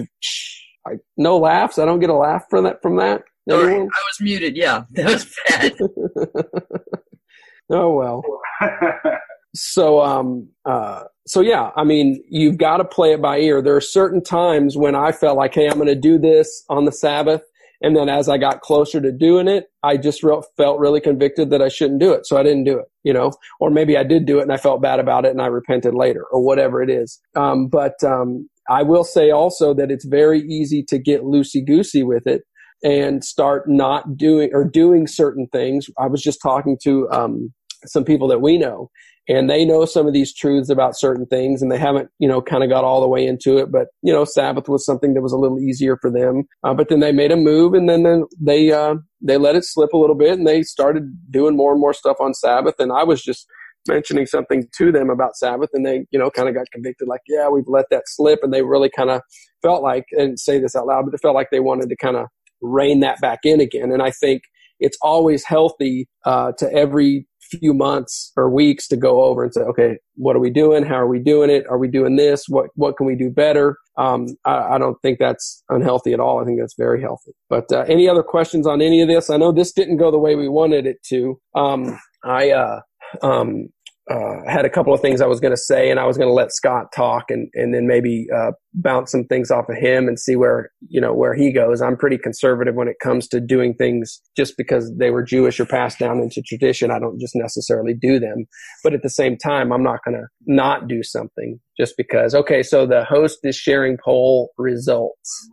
No laughs? I don't get a laugh from that? Sorry, I was muted. Yeah, that was bad. Oh, well. So yeah, I mean, you've got to play it by ear. There are certain times when I felt like, hey, I'm going to do this on the Sabbath. And then as I got closer to doing it, I just felt really convicted that I shouldn't do it. So I didn't do it, or maybe I did do it and I felt bad about it and I repented later, or whatever it is. But I will say also that it's very easy to get loosey-goosey with it and start not doing or doing certain things. I was just talking to some people that we know, and they know some of these truths about certain things, and they haven't, kind of got all the way into it. But, Sabbath was something that was a little easier for them. But then they made a move, and then they let it slip a little bit, and they started doing more and more stuff on Sabbath. And I was just mentioning something to them about Sabbath, and they, kind of got convicted, like, yeah, we've let that slip. And they really kind of felt like, and say this out loud, but it felt like they wanted to kind of rein that back in again. And I think it's always healthy to every few months or weeks to go over and say, okay, what are we doing? How are we doing it? Are we doing this? What can we do better? I don't think that's unhealthy at all. I think that's very healthy. But any other questions on any of this? I know this didn't go the way we wanted it to. had a couple of things I was going to say, and I was going to let Scott talk and then maybe bounce some things off of him and see where he goes. I'm pretty conservative when it comes to doing things just because they were Jewish or passed down into tradition. I don't just necessarily do them. But at the same time, I'm not going to not do something just because. Okay, so the host is sharing poll results.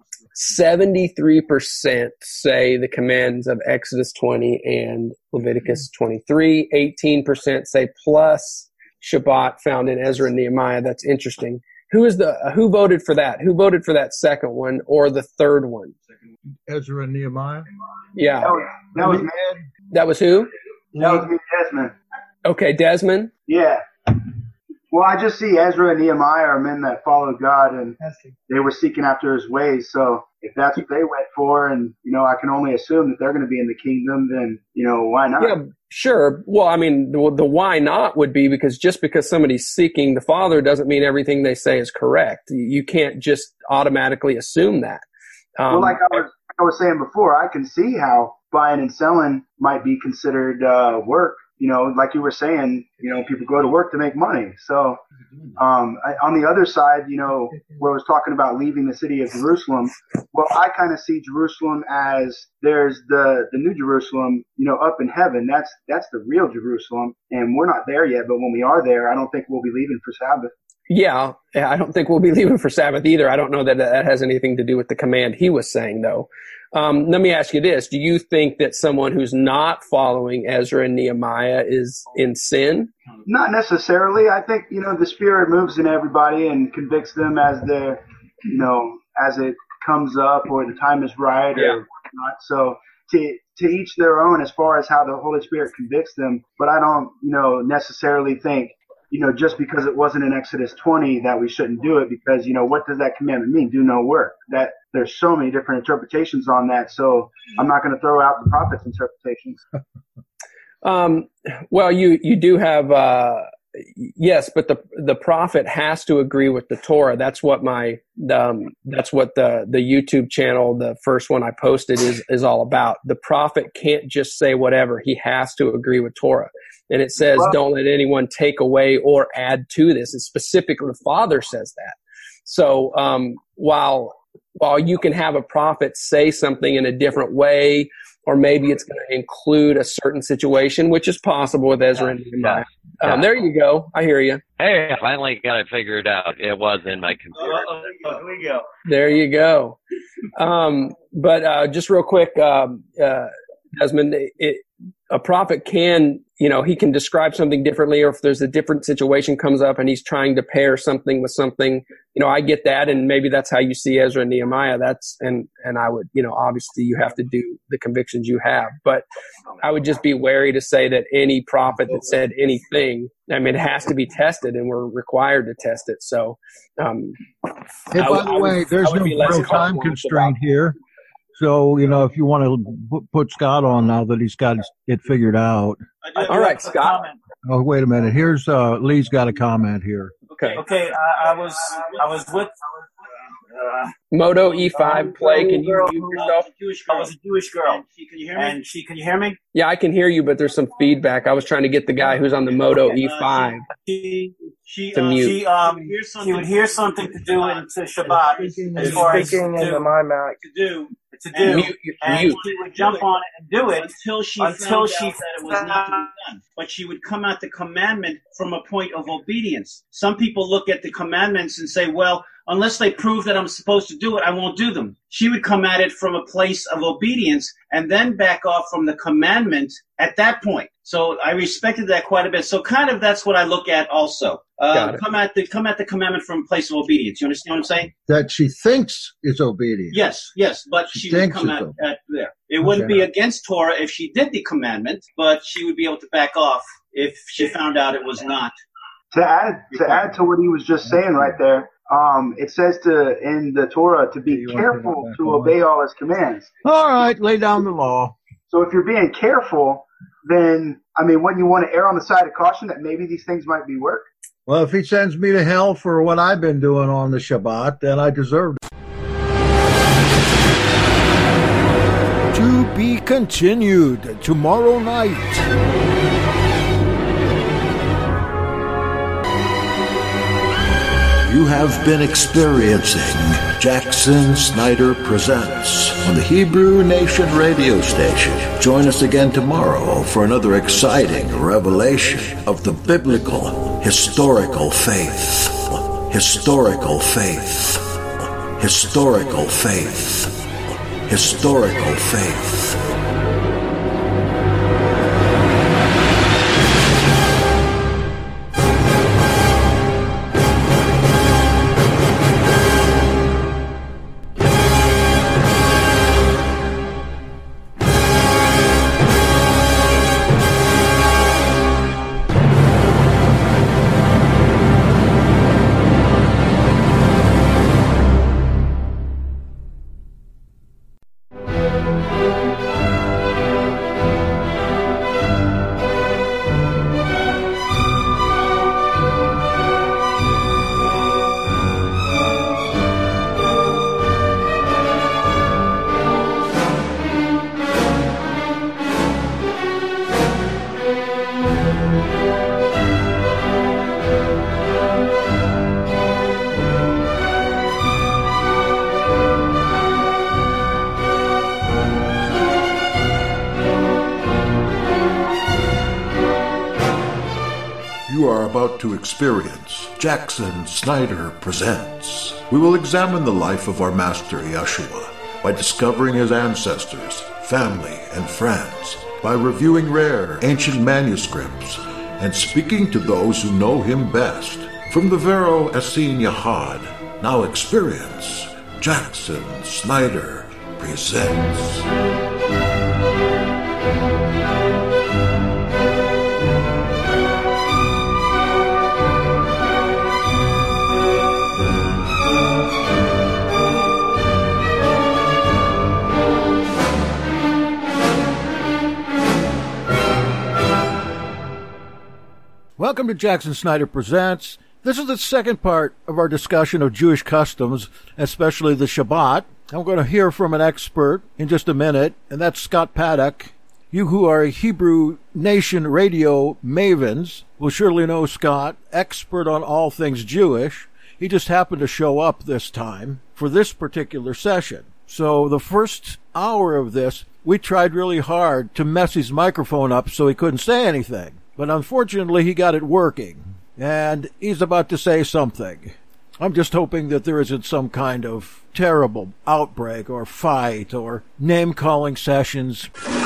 73% say the commands of Exodus 20 and Leviticus 23. 18% say plus Shabbat found in Ezra and Nehemiah. That's interesting. Who voted for that? Who voted for that second one or the third one? Ezra and Nehemiah? Yeah. That was me. That was who? That was me, Desmond. Okay, Desmond? Yeah. Well, I just see Ezra and Nehemiah are men that followed God, and they were seeking after his ways. So if that's what they went for, and, I can only assume that they're going to be in the kingdom, then, why not? Yeah, sure. Well, I mean, the why not would be because just because somebody's seeking the Father doesn't mean everything they say is correct. You can't just automatically assume that. Well, like I was saying before, I can see how buying and selling might be considered work. Like you were saying, people go to work to make money. So on the other side, where I was talking about leaving the city of Jerusalem, well, I kind of see Jerusalem as there's the New Jerusalem, up in heaven. That's the real Jerusalem. And we're not there yet. But when we are there, I don't think we'll be leaving for Sabbath. Yeah, I don't think we'll be leaving for Sabbath either. I don't know that that has anything to do with the command he was saying, though. Let me ask you this. Do you think that someone who's not following Ezra and Nehemiah is in sin? Not necessarily. I think, the Spirit moves in everybody and convicts them as they're, as it comes up or the time is right or whatnot. So to each their own as far as how the Holy Spirit convicts them. But I don't, necessarily think, just because it wasn't in Exodus 20 that we shouldn't do it because, what does that commandment mean? Do no work. That there's so many different interpretations on that. So I'm not going to throw out the prophet's interpretations. Well, you do have, yes, but the prophet has to agree with the Torah. That's what that's what the YouTube channel, the first one I posted is all about. The prophet can't just say whatever. He has to agree with Torah. And it says, don't let anyone take away or add to this. And specifically, the Father says that. So while you can have a prophet say something in a different way, or maybe it's going to include a certain situation, which is possible with Ezra and Nehemiah. There you go. I hear you. Hey, I finally got it figured out. It was in my computer. Here we go. There you go. But just real quick, Desmond, a prophet can, he can describe something differently, or if there's a different situation comes up and he's trying to pair something with something, I get that. And maybe that's how you see Ezra and Nehemiah. And I would, obviously you have to do the convictions you have, but I would just be wary to say that any prophet that said anything, it has to be tested and we're required to test it. So, hey, by the way, there's no real time constraint here. So, if you want to put Scott on now that he's got it figured out. All right, Scott. Oh, wait a minute. Here's Lee's got a comment here. Okay. I was with Moto E5 play. Can you mute yourself? I was a Jewish girl. Can you hear me? Can you hear me? Yeah, I can hear you, but there's some feedback. I was trying to get the guy who's on the Moto E5 to mute. She would hear something to do into Shabbat as far as into my Mac to do. And she would jump on it and do it until she found out that it was not to be done. But she would come at the commandment from a point of obedience. Some people look at the commandments and say, well, unless they prove that I'm supposed to do it, I won't do them. She would come at it from a place of obedience and then back off from the commandment at that point. So I respected that quite a bit. So kind of that's what I look at also. Come at the commandment from a place of obedience. You understand what I'm saying? That she thinks is obedience. Yes, but she would come at there. It wouldn't be against Torah if she did the commandment, but she would be able to back off if she found out it was not. To add to what he was just saying right there, it says in the Torah to be careful to obey all his commands. All right, lay down the law. So if you're being careful, then, wouldn't you want to err on the side of caution that maybe these things might be work? Well, if he sends me to hell for what I've been doing on the Shabbat, then I deserve it. To be continued tomorrow night. You have been experiencing Jackson Snyder Presents on the Hebrew Nation radio station. Join us again tomorrow for another exciting revelation of the biblical, historical faith. Historical faith. Historical faith. Historical faith. To experience Jackson Snyder Presents. We will examine the life of our Master Yeshua by discovering his ancestors, family, and friends, by reviewing rare ancient manuscripts, and speaking to those who know him best. From the Vero Essene Yahad, now experience Jackson Snyder Presents. Welcome to Jackson Snyder Presents. This is the second part of our discussion of Jewish customs, especially the Shabbat. I'm going to hear from an expert in just a minute, and that's Scott Paddock. You who are Hebrew Nation radio mavens will surely know Scott, expert on all things Jewish. He just happened to show up this time for this particular session. So the first hour of this, we tried really hard to mess his microphone up so he couldn't say anything. But unfortunately, he got it working, and he's about to say something. I'm just hoping that there isn't some kind of terrible outbreak or fight or name-calling sessions.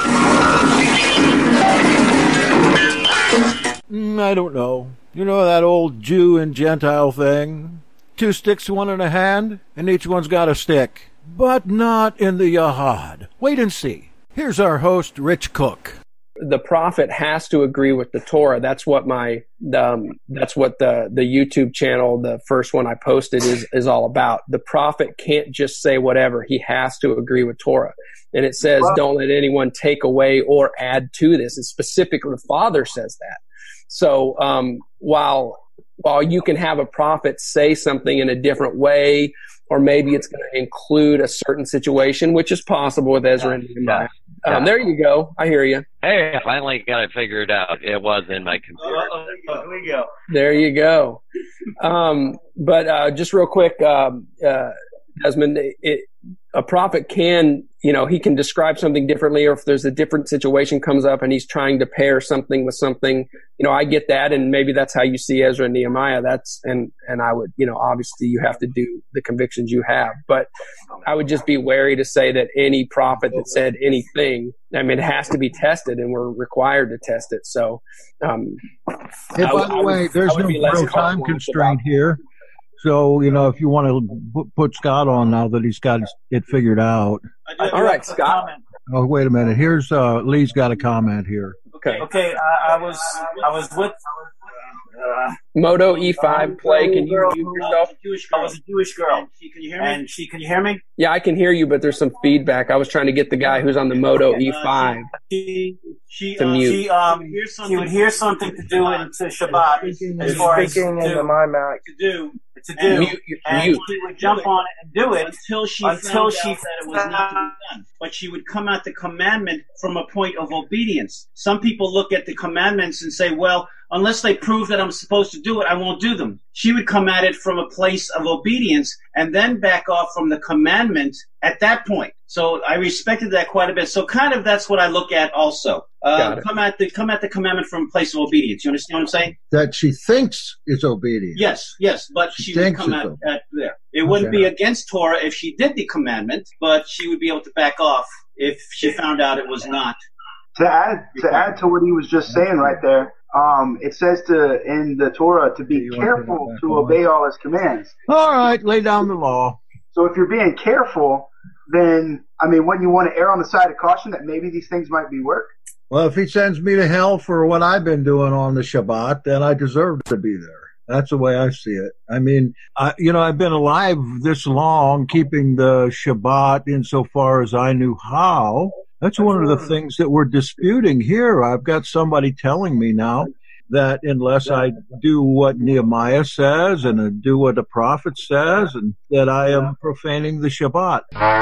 I don't know. You know that old Jew and Gentile thing? 2 sticks, 1 in a hand, and each one's got a stick. But not in the Yahad. Wait and see. Here's our host, Rich Cook. The prophet has to agree with the Torah. That's what that's what the YouTube channel, the first one I posted, is all about. The prophet can't just say whatever. He has to agree with Torah. And it says, don't let anyone take away or add to this. And specifically, the Father says that. So while you can have a prophet say something in a different way, or maybe it's going to include a certain situation, which is possible with Ezra and Nehemiah. There you go. I hear you. Hey, I finally got it figured out. It was in my computer. There we go. There you go. But just real quick, Desmond, a prophet can, he can describe something differently, or if there's a different situation comes up and he's trying to pair something with something, I get that. And maybe that's how you see Ezra and Nehemiah. And I would, obviously you have to do the convictions you have, but I would just be wary to say that any prophet that said anything, it has to be tested, and we're required to test it. So, hey, by the way, there's no real time constraint here. So, if you want to put Scott on now that he's got it figured out. All right, Scott. Oh, wait a minute. Here's Lee's got a comment here. Okay. I was with Moto E5 play. Can you mute yourself? I was a Jewish girl. Can you hear me? Yeah, I can hear you, but there's some feedback. I was trying to get the guy who's on the Moto E5 to mute. She would hear something to do into Shabbat as far as speaking into my mic. to do. And she would jump on it and do it until she found out that it was not to be done. But she would come at the commandment from a point of obedience. Some people look at the commandments and say, well, unless they prove that I'm supposed to do it, I won't do them. She would come at it from a place of obedience and then back off from the commandment at that point. So I respected that quite a bit. So kind of that's what I look at also. Come at the commandment from a place of obedience. You understand what I'm saying? That she thinks is obedient. Yes, but she would come at there. It wouldn't be against Torah if she did the commandment, but she would be able to back off if she found out it was not. To add to what he was just saying right there, it says in the Torah to be careful to obey all his commands. All right, lay down the law. So if you're being careful, then, wouldn't you want to err on the side of caution that maybe these things might be work? Well, if he sends me to hell for what I've been doing on the Shabbat, then I deserve to be there. That's the way I see it. I've been alive this long, keeping the Shabbat insofar as I knew how. That's one of the things that we're disputing here. I've got somebody telling me now that unless I do what Nehemiah says and do what the prophet says, and that I am profaning the Shabbat.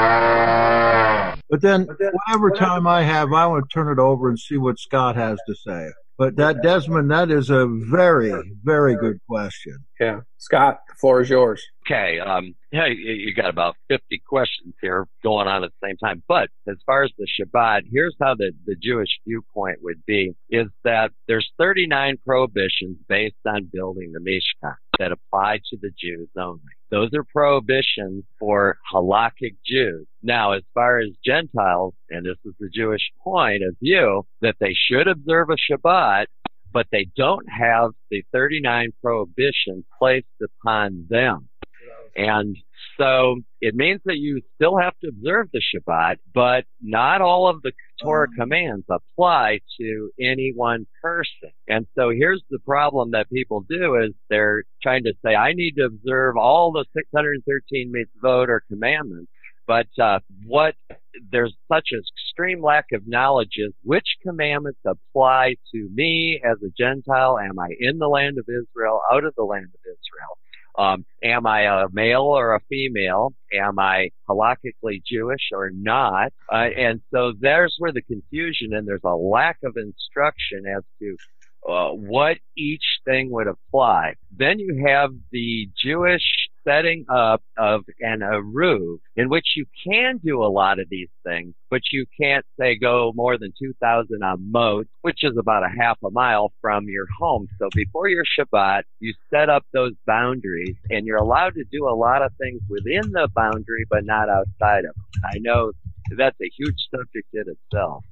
But then whatever time I have, I want to turn it over and see what Scott has to say. But Desmond, that is a very, very good question. Yeah. Scott, the floor is yours. Okay. You got about 50 questions here going on at the same time. But as far as the Shabbat, here's how the Jewish viewpoint would be, is that there's 39 prohibitions based on building the Mishkan that apply to the Jews only. Those are prohibitions for halakhic Jews. Now, as far as Gentiles, and this is the Jewish point of view, that they should observe a Shabbat, but they don't have the 39 prohibitions placed upon them. And so it means that you still have to observe the Shabbat, but not all of the Torah commands apply to any one person. And so here's the problem that people do is they're trying to say, I need to observe all the 613 mitzvot or commandments. But there's such an extreme lack of knowledge is which commandments apply to me as a Gentile. Am I in the land of Israel, out of the land of Israel? Am I a male or a female? Am I halakhically Jewish or not? And so there's where the confusion, and there's a lack of instruction as to what each thing would apply. Then you have the Jewish setting up of an eruv, in which you can do a lot of these things, but you can't, say, go more than 2,000 amot, which is about a half a mile from your home. So before your Shabbat, you set up those boundaries, and you're allowed to do a lot of things within the boundary, but not outside of it. I know that's a huge subject in itself.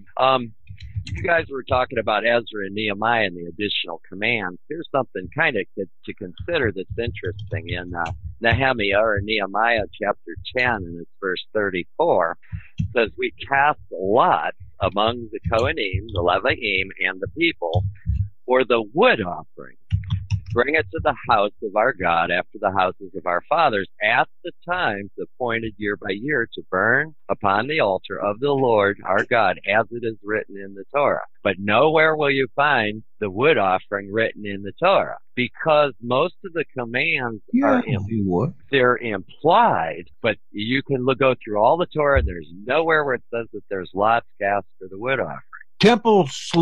You guys were talking about Ezra and Nehemiah and the additional commands. Here's something kind of to consider that's interesting in Nehemiah or Nehemiah chapter 10 and it's verse 34. It says, we cast lots among the Kohanim, the Leviim, and the people for the wood offering. Bring it to the house of our God after the houses of our fathers at the times appointed year by year to burn upon the altar of the Lord our God as it is written in the Torah. But nowhere will you find the wood offering written in the Torah, because most of the commands are they're implied, but you can go through all the Torah and there's nowhere where it says that there's lots cast for the wood offering. Temple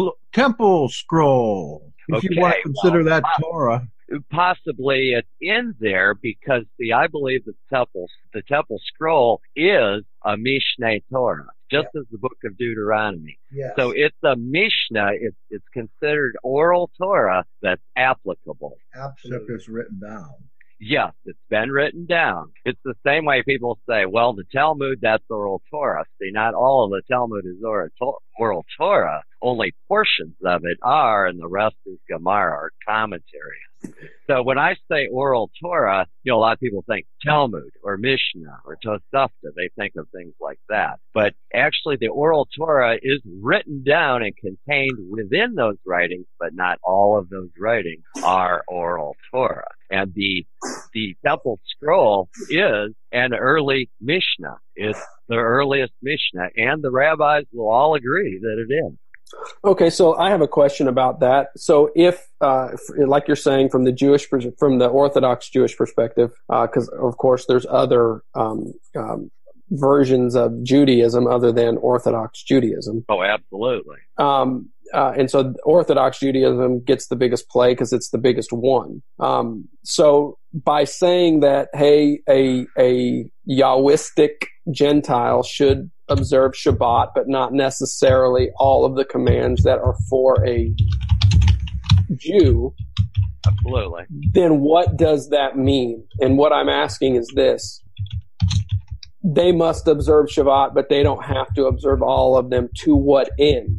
scroll. If you want to consider that Torah. Possibly it's in there because, see, I believe the temple scroll is a Mishneh Torah, just as the book of Deuteronomy. Yes. So it's a Mishnah. It's considered oral Torah that's applicable. Absolutely. Except it's written down. Yes, it's been written down. It's the same way people say, well, the Talmud, that's oral Torah. See, not all of the Talmud is oral Torah. Only portions of it are, and the rest is Gemara or commentary. So when I say oral Torah, a lot of people think Talmud or Mishnah or Tosafta. They think of things like that. But actually the oral Torah is written down and contained within those writings, but not all of those writings are oral Torah. And the temple scroll is an early Mishnah. It's the earliest Mishnah, and the rabbis will all agree that it is. Okay, so I have a question about that. So if like you're saying, from the Orthodox Jewish perspective, because of course there's other versions of Judaism other than Orthodox Judaism. Oh, absolutely. And so Orthodox Judaism gets the biggest play because it's the biggest one. So by saying that, hey, a Yahwistic Gentile should observe Shabbat, but not necessarily all of the commands that are for a Jew. Absolutely. Then what does that mean? And what I'm asking is this. They must observe Shabbat, but they don't have to observe all of them. To what end?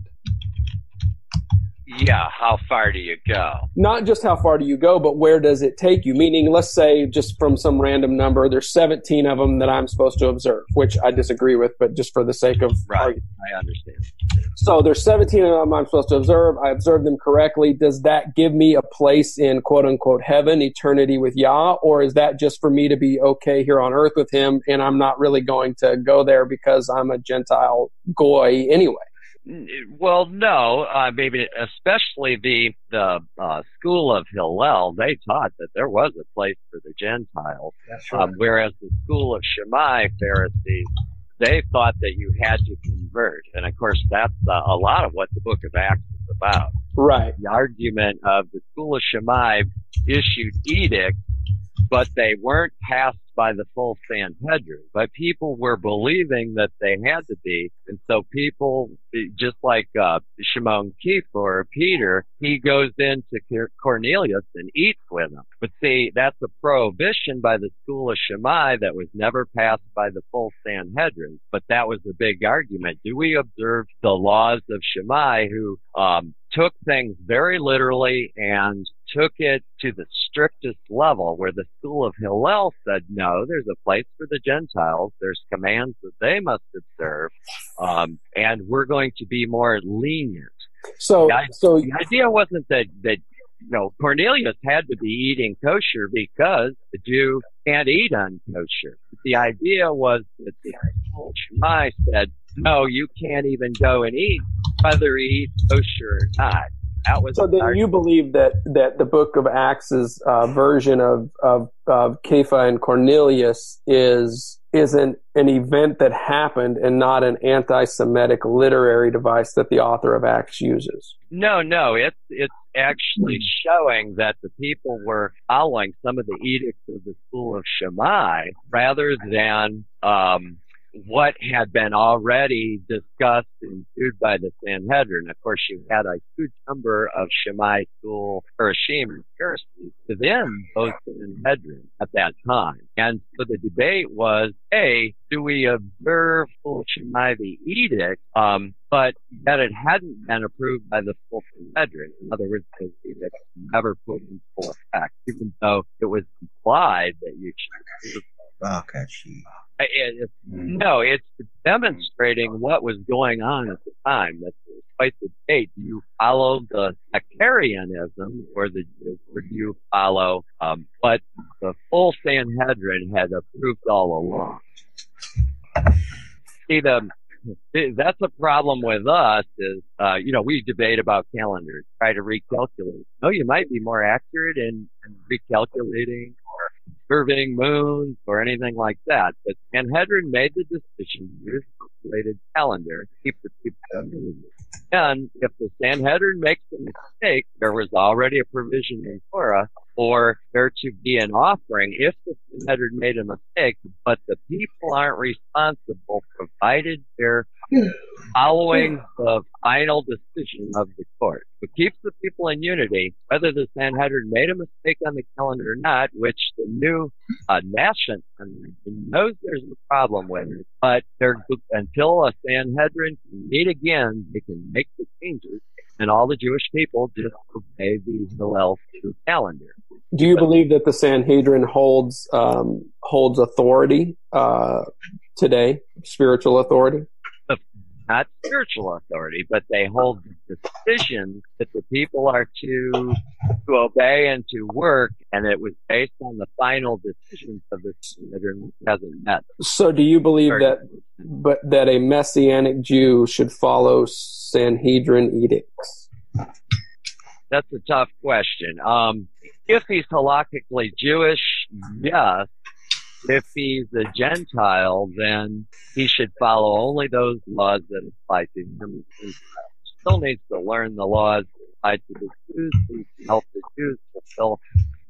Yeah, how far do you go? Not just how far do you go, but where does it take you? Meaning, let's say, just from some random number, there's 17 of them that I'm supposed to observe, which I disagree with, but just for the sake of argument. I understand. So there's 17 of them I'm supposed to observe. I observe them correctly. Does that give me a place in quote-unquote heaven, eternity with Yah, or is that just for me to be okay here on earth with him, and I'm not really going to go there because I'm a Gentile goy anyway? Well, no. Maybe especially the school of Hillel, they taught that there was a place for the Gentiles. That's right. Whereas the school of Shammai Pharisees, they thought that you had to convert. And of course, that's a lot of what the book of Acts is about. Right. The argument of the school of Shammai issued edicts, but they weren't passed by the full Sanhedrin. But people were believing that they had to be. And so people, just like Shimon Keith or Peter, he goes into Cornelius and eats with him. But see, that's a prohibition by the school of Shammai that was never passed by the full Sanhedrin. But that was the big argument. Do we observe the laws of Shammai, who took things very literally and took it to the strictest level, where the school of Hillel said, no, there's a place for the Gentiles. There's commands that they must observe. And we're going to be more lenient. So the idea wasn't that Cornelius had to be eating kosher because the Jew can't eat unkosher. The idea was that the Shammai said, no, you can't even go and eat, whether he eats kosher or not. So then you believe that the book of Acts' version of Kepha and Cornelius is an event that happened and not an anti-Semitic literary device that the author of Acts uses? No, it's actually showing that the people were following some of the edicts of the school of Shammai rather than what had been already discussed and sued by the Sanhedrin. Of course, you had a huge number of Shammai school Parashim and Pharisees within those Sanhedrin at that time. And so the debate was, A, do we observe full Shammai the edict, but yet it hadn't been approved by the full Sanhedrin? In other words, the edict never put in full effect, even though it was implied that you should. No, it's demonstrating what was going on at the time. That's quite the debate. Do you follow the sectarianism, or do you follow what the full Sanhedrin had approved all along? See, that's a problem with us is, we debate about calendars, try to recalculate. No, you might be more accurate in recalculating or observing moons or anything like that. But Sanhedrin made the decision to use a calculated calendar to keep the people. And if the Sanhedrin makes a mistake, there was already a provision in Torah for there to be an offering if the Sanhedrin made a mistake, but the people aren't responsible provided they're following the final decision of the court. It keeps the people in unity, whether the Sanhedrin made a mistake on the calendar or not, which the new nation knows there's a problem with it. But until a Sanhedrin can meet again, they can make the changes, and all the Jewish people just obey the Hillel calendar. Do you believe that the Sanhedrin holds authority today, spiritual authority? Not spiritual authority, but they hold the decisions that the people are to obey and to work, and it was based on the final decisions of the Sanhedrin, which hasn't met. So do you believe but that a Messianic Jew should follow Sanhedrin edicts? That's a tough question. If he's halakhically Jewish, yes. If he's a Gentile, then he should follow only those laws that apply to him. He still needs to learn the laws that apply to the Jews. He can help the Jews fulfill.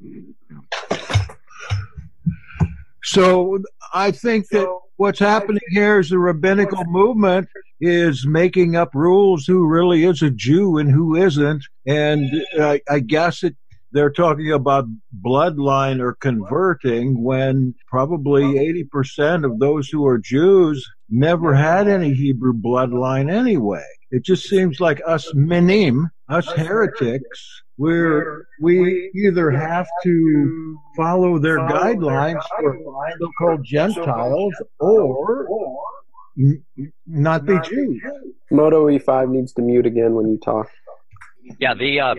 So I think that what's happening here is the rabbinical movement is making up rules who really is a Jew and who isn't. And I guess they're talking about bloodline or converting when probably 80% of those who are Jews never had any Hebrew bloodline anyway. It just seems like us minim, us heretics, we either have to follow their guidelines for so-called Gentiles or not be Jews. Moto E5 needs to mute again when you talk. Yeah,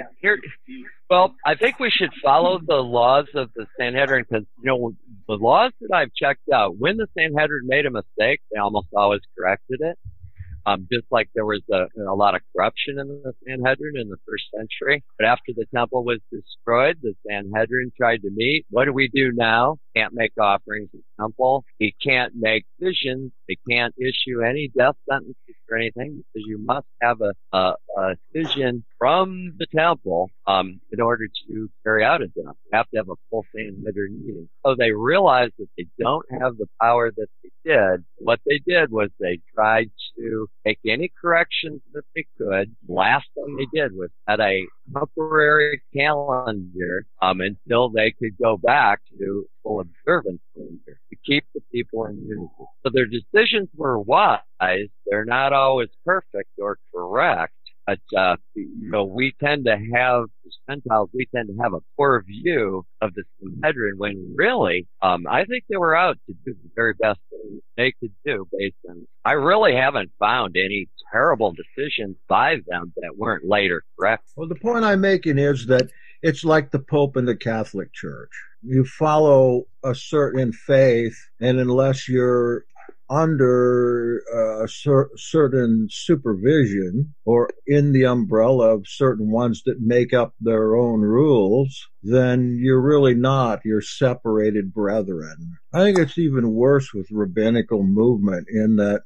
well, I think we should follow the laws of the Sanhedrin because, the laws that I've checked out, when the Sanhedrin made a mistake, they almost always corrected it. Just like there was a lot of corruption in the Sanhedrin in the first century. But after the temple was destroyed, the Sanhedrin tried to meet. What do we do now? Can't make offerings in the temple. He can't make decisions. They can't issue any death sentences or anything because you must have a decision from the temple in order to carry out a death. You have to have a full Sanhedrin meeting. So they realized that they don't have the power that they did. What they did was they tried to make any corrections that they could. Last thing they did was set a temporary calendar until they could go back to full observance calendar to keep the people in unity. So their decisions were wise. They're not always perfect or correct. But, we tend to have, as Gentiles, we tend to have a poor view of the Sanhedrin when really, I think they were out to do the very best thing they could do based on, I really haven't found any terrible decisions by them that weren't later correct. Well, the point I'm making is that it's like the Pope in the Catholic Church. You follow a certain faith, and unless you're under certain supervision or in the umbrella of certain ones that make up their own rules, then you're really not. You're separated brethren. I think it's even worse with rabbinical movement in that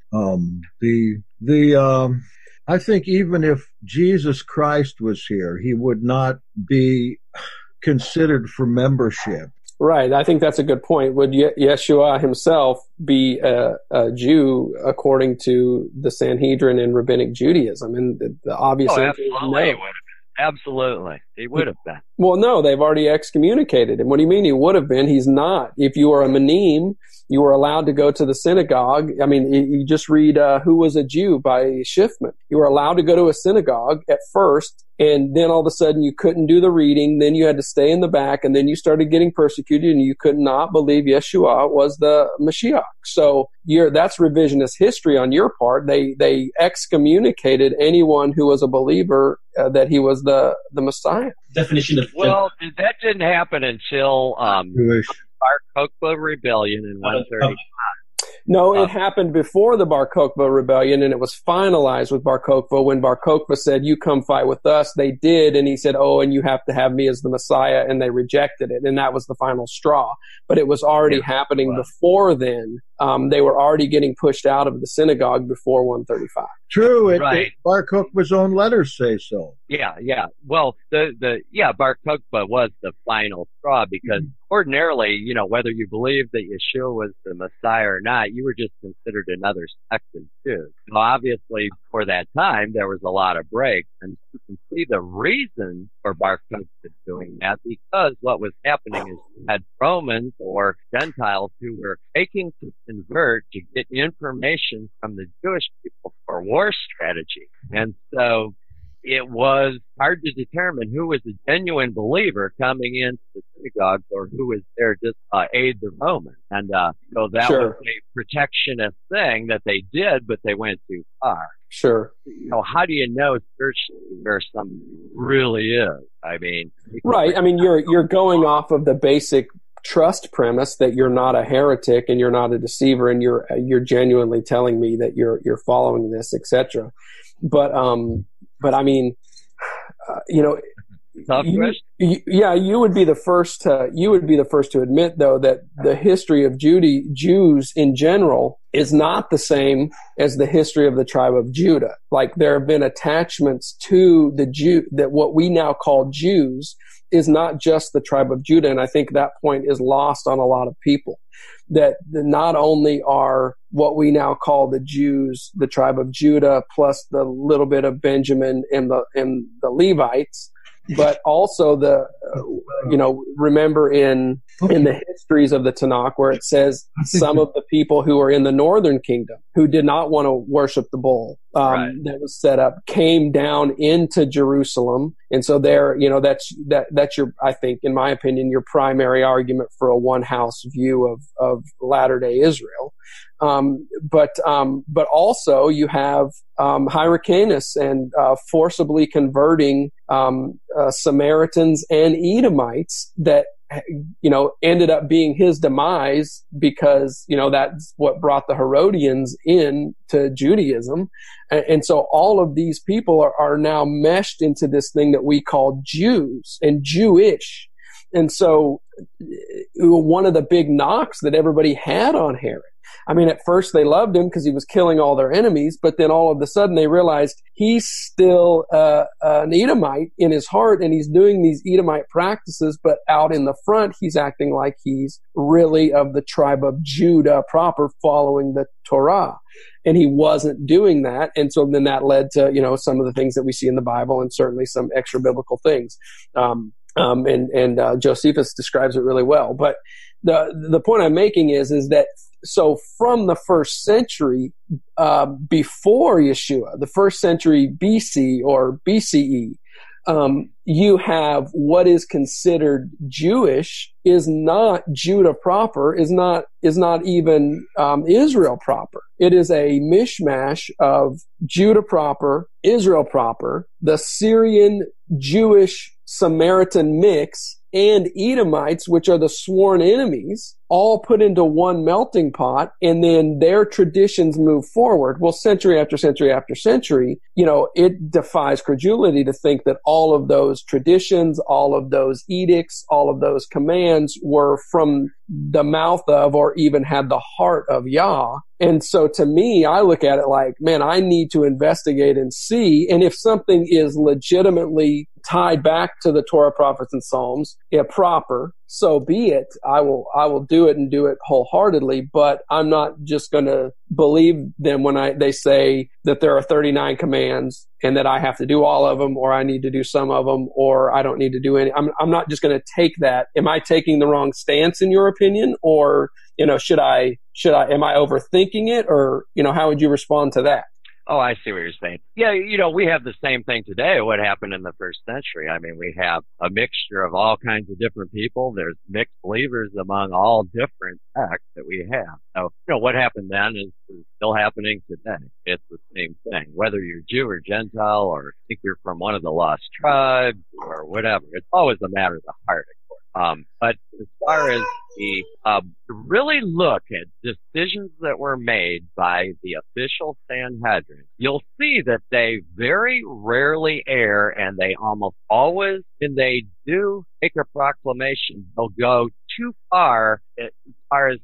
I think even if Jesus Christ was here, he would not be considered for membership. Right. I think that's a good point. Would Yeshua himself be a Jew according to the Sanhedrin in Rabbinic Judaism? And the obvious answer is no. Absolutely. He would have been. Well, no, they've already excommunicated him. What do you mean he would have been? He's not. If you are a Manim, you were allowed to go to the synagogue. I mean, you just read Who Was a Jew by Schiffman. You were allowed to go to a synagogue at first, and then all of a sudden you couldn't do the reading. Then you had to stay in the back, and then you started getting persecuted, and you could not believe Yeshua was the Mashiach. So that's revisionist history on your part. They excommunicated anyone who was a believer that he was the Messiah. Definition of that didn't happen until Bar Kokhba rebellion in 135. No, it happened before the Bar Kokhba rebellion, and it was finalized with Bar Kokhba when Bar Kokhba said, "You come fight with us." They did, and he said, "Oh, and you have to have me as the Messiah," and they rejected it, and that was the final straw. But it was already happening before then. They were already getting pushed out of the synagogue before 135. True, Bar Kokhba's own letters say so. Yeah. Well, Bar Kokhba was the final straw because ordinarily, whether you believed that Yeshua was the Messiah or not, you were just considered another sect of Jews. Now, obviously, for that time, there was a lot of breaks, and you can see the reason for Bar Kokhba doing that because what was happening is you had Romans or Gentiles who were making to convert to get information from the Jewish people for war strategy. And so it was hard to determine who was a genuine believer coming into the synagogues or who was there just aid the Romans. And so that was a protectionist thing that they did, but they went too far. Sure. How do you know spiritually where something really is? I mean, right. I mean, you're going off of the basic trust premise that you're not a heretic and you're not a deceiver and you're genuinely telling me that you're following this, etc. But I mean, you would be the first to admit, though, that the history of Jews in general is not the same as the history of the tribe of Judah. Like, there have been attachments to that what we now call Jews is not just the tribe of Judah. And I think that point is lost on a lot of people, that not only are what we now call the Jews, the tribe of Judah, plus the little bit of Benjamin and the Levites, but also remember in the histories of the Tanakh where it says some of the people who are in the northern kingdom who did not want to worship the bull that was set up came down into Jerusalem. And so there, that's your, I think, in my opinion, your primary argument for a one house view of Latter-day Israel. But also you have Hyrcanus and forcibly converting Samaritans and Edomites that ended up being his demise because that's what brought the Herodians in to Judaism. And so all of these people are now meshed into this thing that we call Jews and Jewish. And so one of the big knocks that everybody had on Herod, I mean, at first they loved him because he was killing all their enemies, but then all of a sudden they realized he's still an Edomite in his heart, and he's doing these Edomite practices, but out in the front he's acting like he's really of the tribe of Judah proper, following the Torah. And he wasn't doing that. And so then that led to, some of the things that we see in the Bible, and certainly some extra biblical things. And Josephus describes it really well. But the point I'm making is that, so from the first century, before Yeshua, the first century BC or BCE, you have what is considered Jewish is not Judah proper, is not even Israel proper. It is a mishmash of Judah proper, Israel proper, the Syrian Jewish Samaritan mix, and Edomites, which are the sworn enemies, all put into one melting pot, and then their traditions move forward. Well, century after century after century, it defies credulity to think that all of those traditions, all of those edicts, all of those commands were from the mouth of, or even had the heart of Yah. And so to me, I look at it like, man, I need to investigate and see. And if something is legitimately tied back to the Torah, prophets, and Psalms, proper, so be it. I will do it and do it wholeheartedly, but I'm not just going to believe them when they say that there are 39 commands and that I have to do all of them, or I need to do some of them, or I don't need to do any. I'm not just going to take that. Am I taking the wrong stance in your opinion? Or, am I overthinking it? Or, how would you respond to that? Oh, I see what you're saying. Yeah, we have the same thing today. What happened in the first century? I mean, we have a mixture of all kinds of different people. There's mixed believers among all different sects that we have. So, what happened then is still happening today. It's the same thing. Whether you're Jew or Gentile, or think you're from one of the lost tribes or whatever, it's always a matter of the heart, of course. But as far as really look at decisions that were made by the official Sanhedrin, you'll see that they very rarely err, and they almost always, when they do make a proclamation, they'll go too far as far as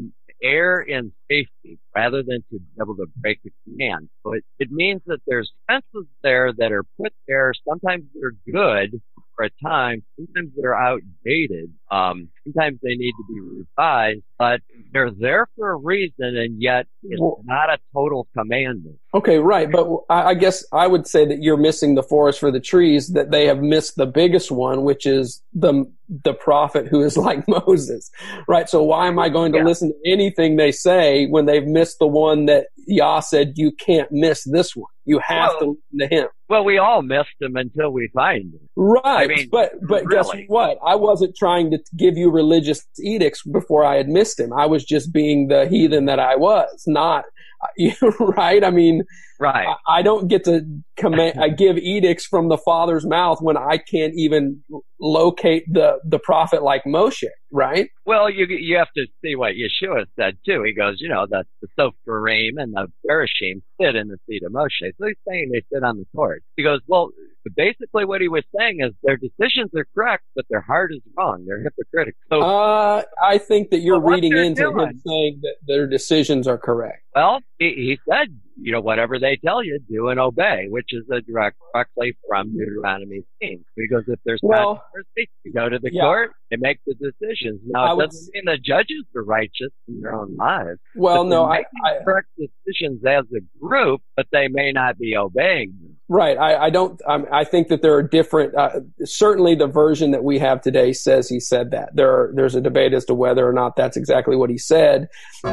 err in safety rather than to be able to break a command. So it means that there's fences there that are put there. Sometimes they're good for a time. Sometimes they're outdated. Sometimes they need to be revised, but they're there for a reason, and yet it's not a total commandment. Okay, right. But I guess I would say that you're missing the forest for the trees, that they have missed the biggest one, which is the prophet who is like Moses, right? So why am I going to listen to anything they say when they've missed the one that Yah said you can't miss this one? You have to listen to him. Well, we all missed him until we find him. Right. I mean, but really, guess what? I wasn't trying to give you religious edicts before I had missed him. I was just being the heathen that I was. right? I mean, right. I don't get to I give edicts from the Father's mouth when I can't even locate the prophet like Moshe, right? Well, you have to see what Yeshua said too. He goes, the Sopharim and the Bereshim sit in the seat of Moshe. So he's saying they sit on the court. He goes, well, basically what he was saying is their decisions are correct, but their heart is wrong. They're hypocritical. So, I think that you're reading into him saying that their decisions are correct. Well, he said, whatever they tell you, do and obey, which is directly from Deuteronomy 18. Because if there's controversy, you go to the court and make the decisions. Now, it doesn't mean the judges are righteous in their own lives. Well, no, I correct decisions as a group, but they may not be obeying them. Right. I think that there are different, certainly the version that we have today says he said that. There's a debate as to whether or not that's exactly what he said.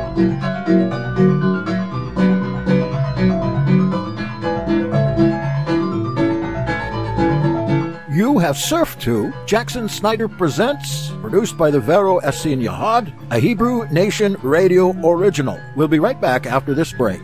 You have surfed to Jackson Snyder Presents, produced by the Vero Essin Yahad, a Hebrew Nation radio original. We'll be right back after this break.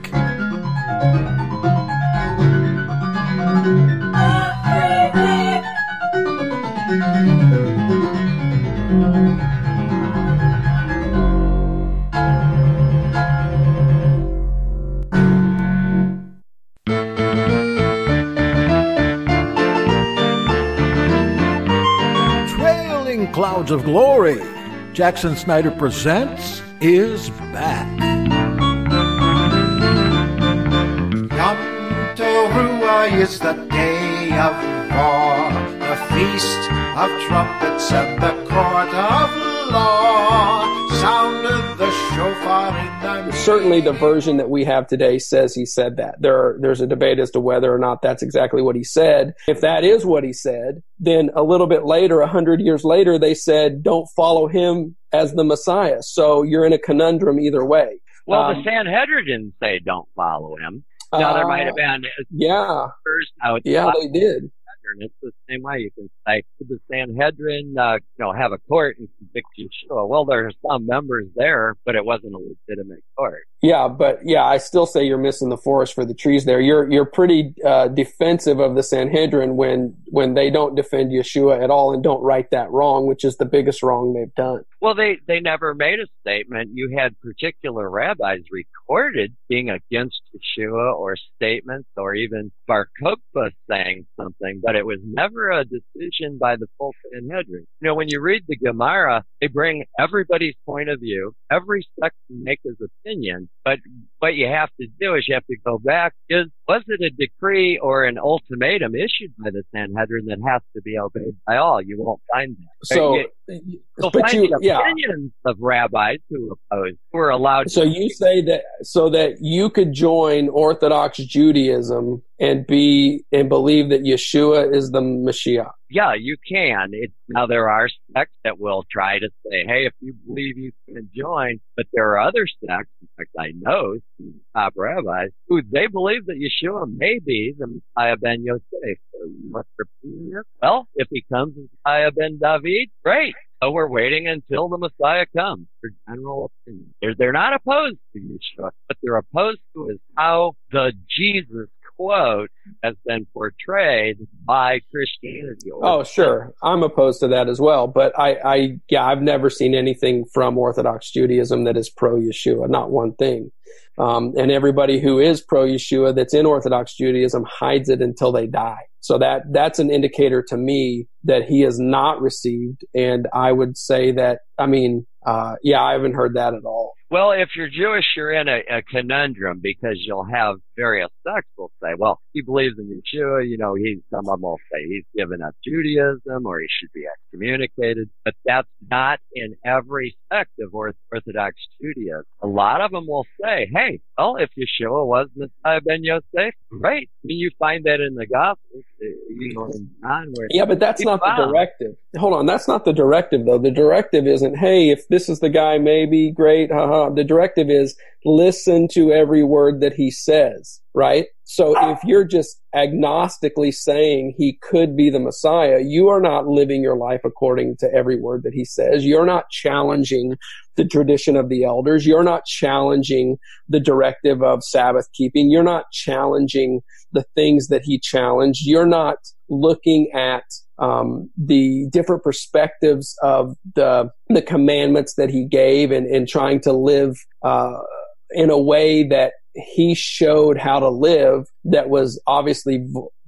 Clouds of Glory, Jackson Snyder Presents, is back. Yom Teruah is the day of war, the feast of trumpets and the court of law. Sound of the shofar in the Certainly the version that we have today says he said that. There's a debate as to whether or not that's exactly what he said. If that is what he said, then a little bit later, 100 years later, they said, don't follow him as the Messiah. So you're in a conundrum either way. Well, the Sanhedrin didn't say don't follow him. Now, there might have been. They did. It's the same way. You can say, did the Sanhedrin, have a court and convict Yeshua? Well, there are some members there, but it wasn't a legitimate court. Yeah, but I still say you're missing the forest for the trees there. You're pretty defensive of the Sanhedrin when they don't defend Yeshua at all and don't right that wrong, which is the biggest wrong they've done. Well, they never made a statement. You had particular rabbis recorded being against Yeshua or statements or even Bar Kokhba saying something, but it was never a decision by the full Sanhedrin. When you read the Gemara, they bring everybody's point of view. Every sect can make his opinion, but what you have to do is you have to go back. Was it a decree or an ultimatum issued by the Sanhedrin that has to be obeyed by all? You won't find that. You'll find the opinions of rabbis who oppose, who are allowed. So you say that so that you could join Orthodox Judaism and believe that Yeshua is the Mashiach. Yeah, you can. Now there are sects that will try to say, hey, if you believe you can join, but there are other sects, in fact I know some top rabbis, who they believe that Yeshua may be the Messiah ben Yosef. What's their opinion? Well, if he comes as Messiah ben David, great. So we're waiting until the Messiah comes for general opinion. They're not opposed to Yeshua, but they're opposed to is how the Jesus quote has been portrayed by Christianity. Oh, sure. I'm opposed to that as well. But I've never seen anything from Orthodox Judaism that is pro-Yeshua, not one thing. And everybody who is pro-Yeshua that's in Orthodox Judaism hides it until they die. So that's an indicator to me that he is not received. And I would say that, I haven't heard that at all. Well, if you're Jewish, you're in a conundrum because you'll have various sects will say, well, he believes in Yeshua, some of them will say he's given up Judaism or he should be excommunicated, but that's not in every sect of Orthodox Judaism. A lot of them will say, hey, well, if Yeshua was Messiah ben Yosef, great. You find that in the Gospels, in John. Yeah, but that's not the directive. Hold on, that's not the directive, though. The directive isn't, hey, if this is the guy, maybe, great, haha. The directive is listen to every word that he says, right? So if you're just agnostically saying he could be the Messiah, you are not living your life according to every word that he says. You're not challenging the tradition of the elders. You're not challenging the directive of Sabbath keeping. You're not challenging the things that he challenged. You're not looking at the different perspectives of the commandments that he gave and trying to live in a way that he showed how to live that was obviously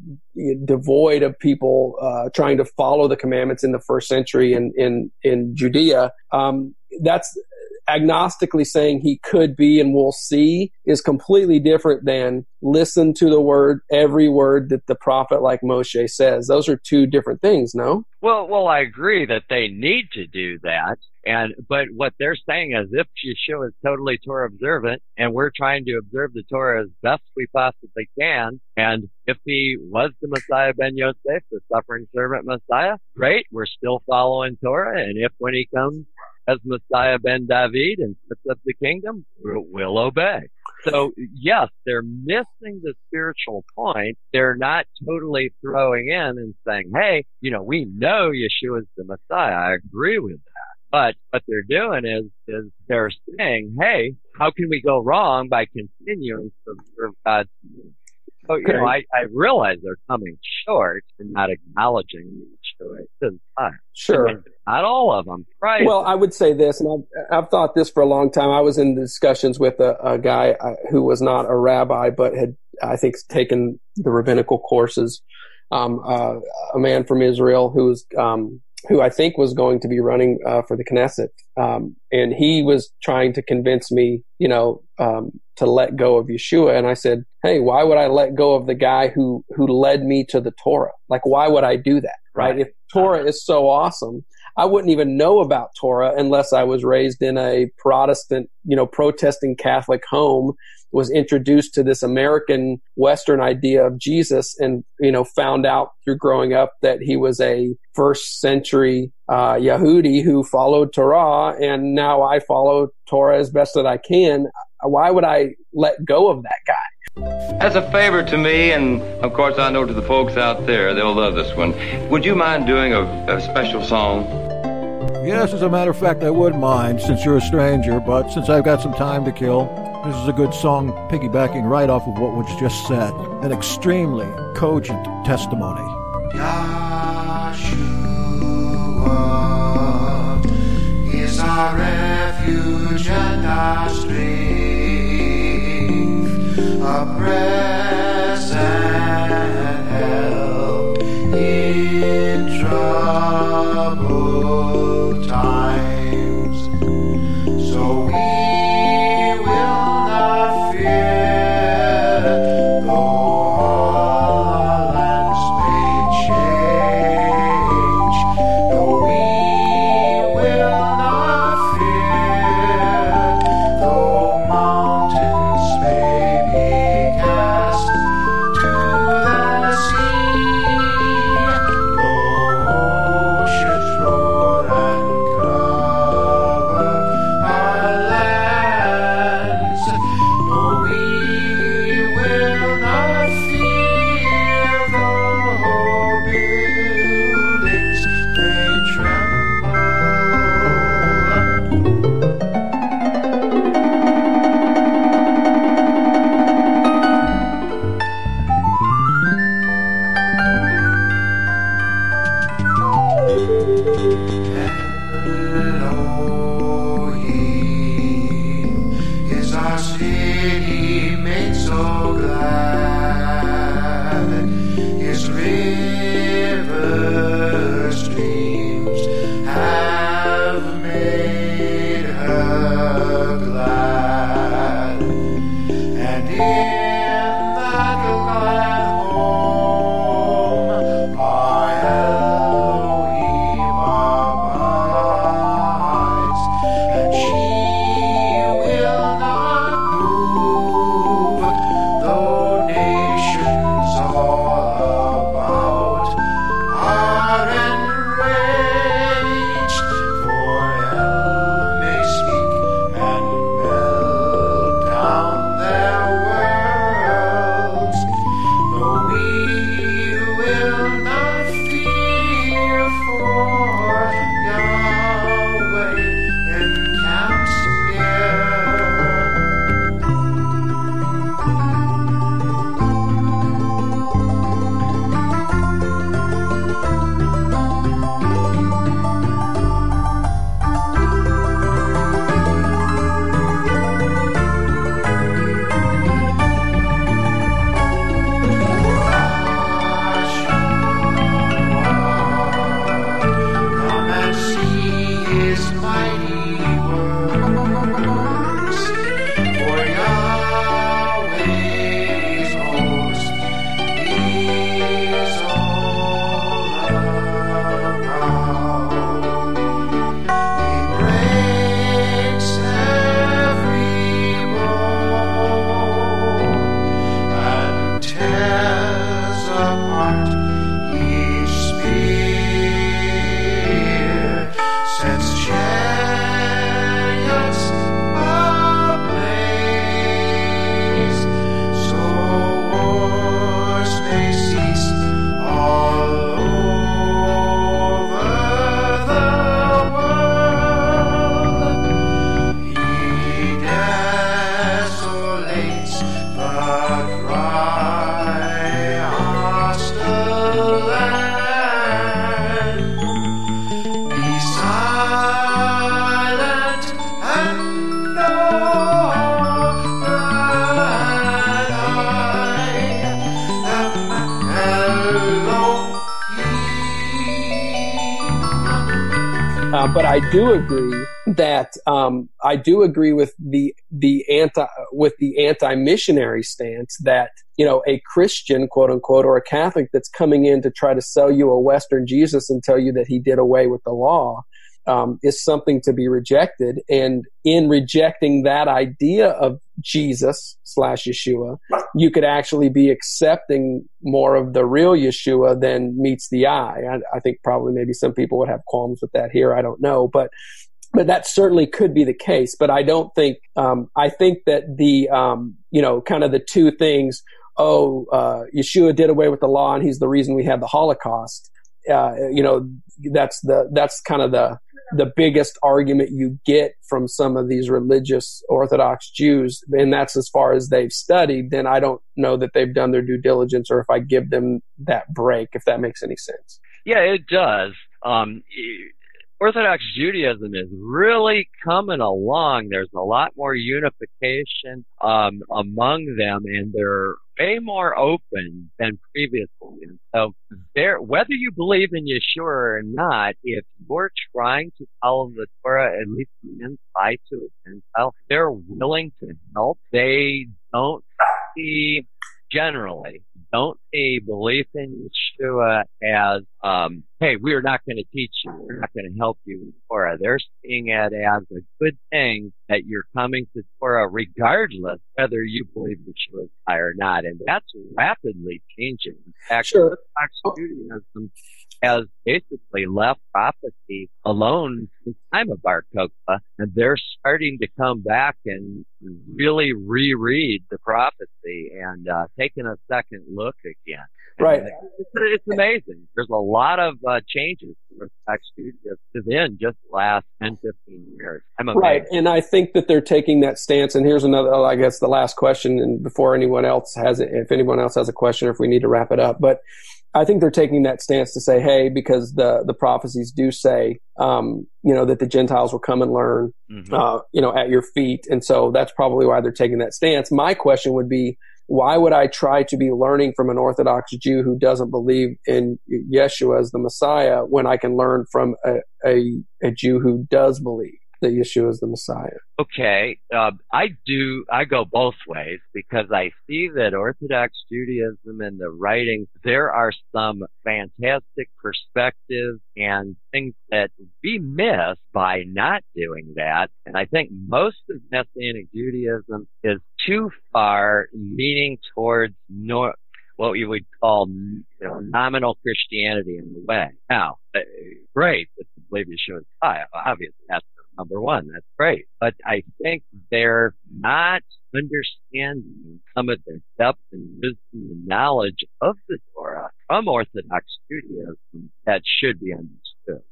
devoid of people trying to follow the commandments in the first century in Judea. That's agnostically saying he could be and we'll see is completely different than listen to the word, every word that the prophet like Moshe says. Those are two different things, no? Well, I agree that they need to do that. But what they're saying is if Yeshua is totally Torah observant and we're trying to observe the Torah as best we possibly can, and if he was the Messiah ben Yosef, the suffering servant Messiah, great, we're still following Torah. And if when he comes as Messiah ben David and sets up the kingdom, we'll obey. So yes, they're missing the spiritual point. They're not totally throwing in and saying, hey, we know Yeshua is the Messiah. I agree with that. But what they're doing is they're saying, hey, how can we go wrong by continuing to observe God's will? So, I realize they're coming short and not acknowledging Yeshua is the Messiah. Sure. I mean, not all of them. Right. Well, I would say this, and I've thought this for a long time. I was in discussions with a guy who was not a rabbi, but had, I think, taken the rabbinical courses, a man from Israel who I think was going to be running for the Knesset. And he was trying to convince me, to let go of Yeshua. And I said, hey, why would I let go of the guy who led me to the Torah? Like, why would I do that? Right? If Torah is so awesome, I wouldn't even know about Torah unless I was raised in a Protestant, protesting Catholic home, was introduced to this American Western idea of Jesus and, found out through growing up that he was a first century Yehudi who followed Torah, and now I follow Torah as best that I can. Why would I let go of that guy? As a favor to me, and of course I know to the folks out there, they'll love this one. Would you mind doing a special song? Yes, as a matter of fact, I would mind, since you're a stranger, but since I've got some time to kill, this is a good song piggybacking right off of what was just said. An extremely cogent testimony. Yeshua is our refuge and our strength, a present help in troubled times. So we will not fear, though all our lands may change. Though we will not fear, though But I do agree that I do agree with the anti-missionary stance that, you know, a Christian, quote unquote, or a Catholic that's coming in to try to sell you a Western Jesus and tell you that he did away with the law is something to be rejected. And in rejecting that idea of Jesus / Yeshua, you could actually be accepting more of the real Yeshua than meets the eye. I think probably maybe some people would have qualms with that here. I don't know, but that certainly could be the case. But I don't think, I think that the, you know, kind of the two things, Yeshua did away with the law and he's the reason we had the Holocaust. You know, that's kind of the biggest argument you get from some of these religious Orthodox Jews, and that's as far as they've studied. Then I don't know that they've done their due diligence, or if I give them that break, if that makes any sense. Yeah, it does. Orthodox Judaism is really coming along. There's a lot more unification among them, and they're way more open than previously. And so, whether you believe in Yeshua or not, if you're trying to follow the Torah, at least inside to a Gentile, they're willing to help. They don't see, generally, belief in Yeshua as, hey, we're not going to teach you. We're not going to help you with Torah. They're seeing it as a good thing that you're coming to Torah regardless whether you believe Yeshua is high or not. And that's rapidly changing. In fact, Orthodox Judaism has basically left prophecy alone since the time of Bar Kokhba, and they're starting to come back and really reread the prophecy and taking a second look again. Right. It's amazing. There's a lot of changes in Orthodox Judaism within just the last 10, 15 years. I'm amazed. Right. And I think that they're taking that stance. And here's another, I guess, the last question, and before anyone else has it, if anyone else has a question, or if we need to wrap it up. But I think they're taking that stance to say, hey, because the prophecies do say, you know, that the Gentiles will come and learn, you know, at your feet. And so that's probably why they're taking that stance. My question would be, why would I try to be learning from an Orthodox Jew who doesn't believe in Yeshua as the Messiah when I can learn from a Jew who does believe that Yeshua is the Messiah? Okay. I go both ways, because I see that Orthodox Judaism and the writings, there are some fantastic perspectives and things that we miss by not doing that. And I think most of Messianic Judaism is too far leaning towards what you would call, you know, nominal Christianity in the way. Now, great that you believe Yeshua is high. Obviously, that's number one. That's great. But I think they're not understanding some of the depth and wisdom and knowledge of the Torah from Orthodox Judaism that should be understood.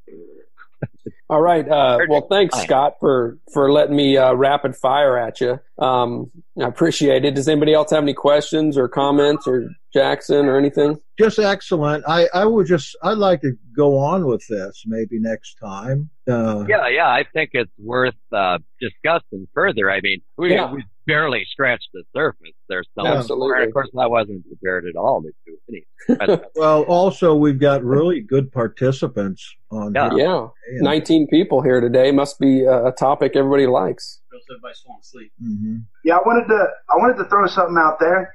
All right. Well, thanks, Scott, for letting me rapid fire at you. I appreciate it. Does anybody else have any questions or comments, or Jackson or anything? Just excellent. I'd like to go on with this maybe next time. Yeah. I think it's worth discussing further. I mean, we barely scratched the surface. There's so much more. And of course, I wasn't prepared at all to do anything. Well, also, we've got really good participants on here. Yeah. 19 people here today. Must be a topic everybody likes. Everybody's falling asleep. Mm-hmm. Yeah, I wanted to throw something out there.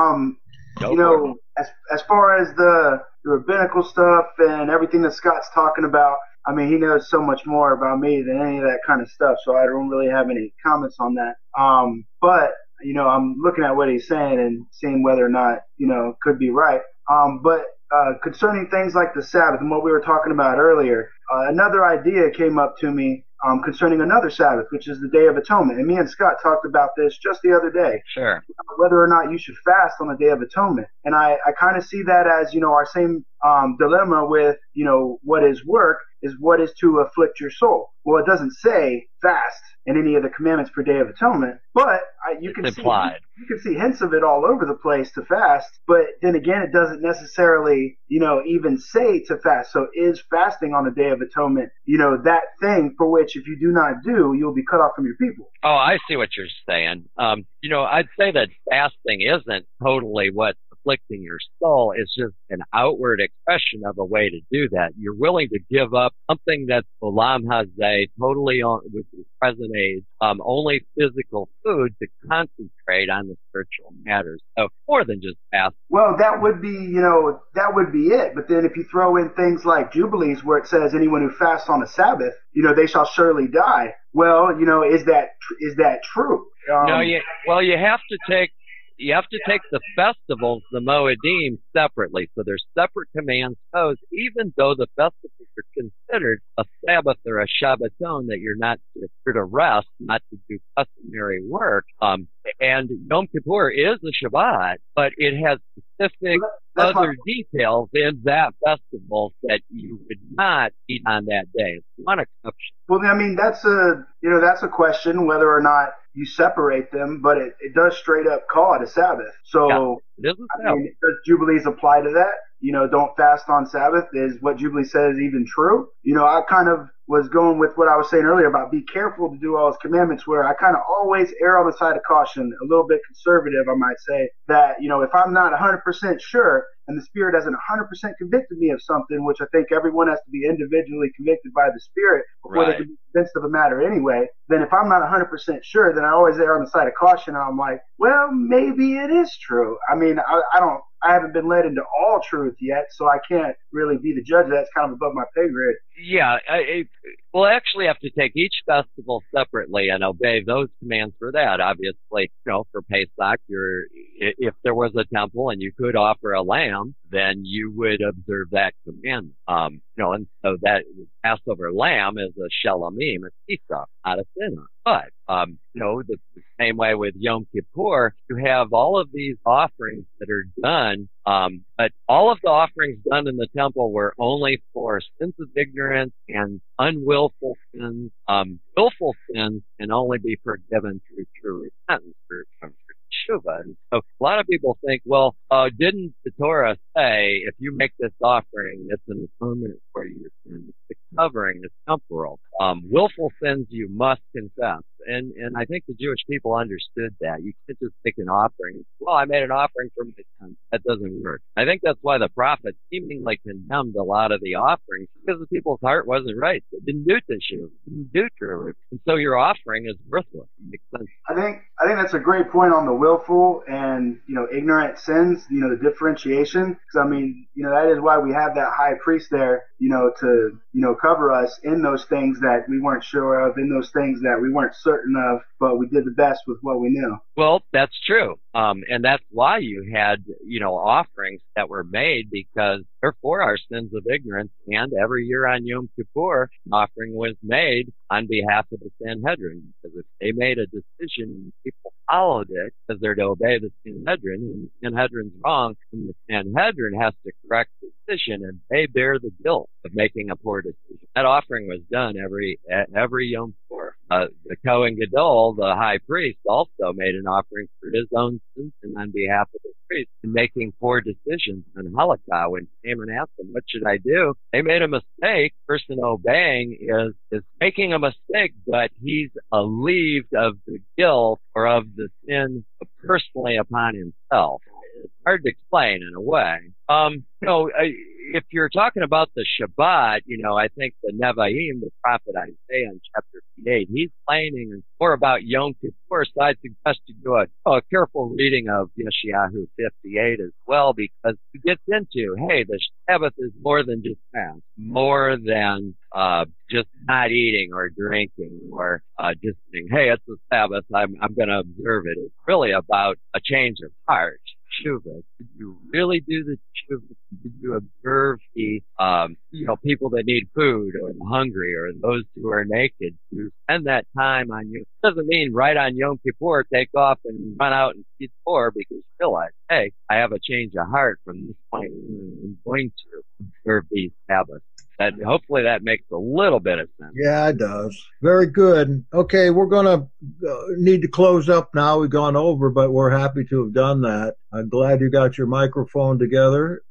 You know, as far as the rabbinical stuff and everything that Scott's talking about, I mean, he knows so much more about me than any of that kind of stuff, so I don't really have any comments on that. But, you know, I'm looking at what he's saying and seeing whether or not, you know, could be right. But concerning things like the Sabbath and what we were talking about earlier, another idea came up to me concerning another Sabbath, which is the Day of Atonement. And me and Scott talked about this just the other day. Sure. Whether or not you should fast on the Day of Atonement. And I kind of see that as, you know, our same dilemma with, you know, what is work is what is to afflict your soul. Well, it doesn't say fast in any of the commandments for Day of Atonement, but you can see hints of it all over the place to fast. But then again, it doesn't necessarily, you know, even say to fast. So is fasting on the Day of Atonement, you know, that thing for which if you do not do, you'll be cut off from your people? Oh, I see what you're saying. You know, I'd say that fasting isn't totally what afflicting your soul is just an outward expression of a way to do that. You're willing to give up something that's olam hazeh, totally on, with the present age, only physical food to concentrate on the spiritual matters. So more than just fast. Well, that would be it. But then if you throw in things like Jubilees, where it says anyone who fasts on a Sabbath, they shall surely die. Well, is that true? No, you have to take the festivals, the Moedim, separately. So there's separate commands posed, even though the festivals are considered a Sabbath or a Shabbaton, that you're to rest, not to do customary work. And Yom Kippur is a Shabbat, but it has specific other details in that festival that you would not eat on that day. It's one exception. Well, I mean, that's a question whether or not you separate them, but it does straight up call it a Sabbath. So, yeah, does Jubilees apply to that? Don't fast on Sabbath. Is what Jubilee says even true? I kind of was going with what I was saying earlier about be careful to do all his commandments, where I kind of always err on the side of caution, a little bit conservative, I might say, that, if I'm not 100% sure and the Spirit hasn't 100% convicted me of something, which I think everyone has to be individually convicted by the Spirit before they can be convinced of a matter anyway, then if I'm not 100% sure, then I always err on the side of caution, and I'm like, well, maybe it is true. I mean, I haven't been led into all truth yet, so I can't really be the judge. That's kind of above my pay grade. Yeah, we'll actually have to take each festival separately and obey those commands for that. Obviously, for Pesach, if there was a temple and you could offer a lamb, then you would observe that commandment. And so that Passover lamb is a shelamim, a Pesach, not a sinner. But, the same way with Yom Kippur, you have all of these offerings that are done, but all of the offerings done in the temple were only for sins of ignorance and unwillful sins. Willful sins can only be forgiven through true repentance, through Shuvah. And so a lot of people think, well, didn't the Torah say if you make this offering, it's an atonement for your sins? The covering is temporal. Willful sins you must confess. And I think the Jewish people understood that. You can't just make an offering. Well, I made an offering for my sins. That doesn't work. I think that's why the prophet seemingly condemned a lot of the offerings, because the people's heart wasn't right. They didn't do teshuvah, didn't do true. And so your offering is worthless. It makes sense. I think that's a great point on the willful and, ignorant sins, the differentiation. Because, I mean, that is why we have that high priest there, to, cover us in those things that we weren't sure of, in those things that we weren't certain of, but we did the best with what we knew. Well, that's true. And that's why you had, offerings that were made, because they're for our sins of ignorance. And every year on Yom Kippur, an offering was made on behalf of the Sanhedrin. Because if they made a decision and people followed it, because they're to obey the Sanhedrin, and the Sanhedrin's wrong, and the Sanhedrin has to correct the decision, and they bear the guilt of making a poor decision. That offering was done every Yom Kippur. The Kohen Gadol, the high priest, also made an offering for his own sins and on behalf of the priest in making poor decisions on Halakha. When Haman asked them, what should I do? They made a mistake. Person obeying is making a mistake, but he's alleviated of the guilt or of the sin personally upon himself. It's hard to explain in a way. If you're talking about the Shabbat, I think the Nevi'im, the prophet Isaiah in chapter 8, he's explaining more about Yom Kippur, so I suggest you do a careful reading of Yeshayahu 58 as well, because it gets into, hey, the Sabbath is more than just fast, more than just not eating or drinking or just saying, hey, it's the Sabbath, I'm going to observe it. It's really about a change of heart. Shuvah. Did you really do the shuvah? Did you observe the, people that need food or the hungry or those who are naked? To spend that time on you. It doesn't mean right on Yom Kippur take off and run out and feed the poor, because you realize, hey, I have a change of heart from this point on. I'm going to observe these Sabbaths. Hopefully that makes a little bit of sense. Yeah, it does. Very good. Okay, we're going to need to close up now. We've gone over, but we're happy to have done that. I'm glad you got your microphone together.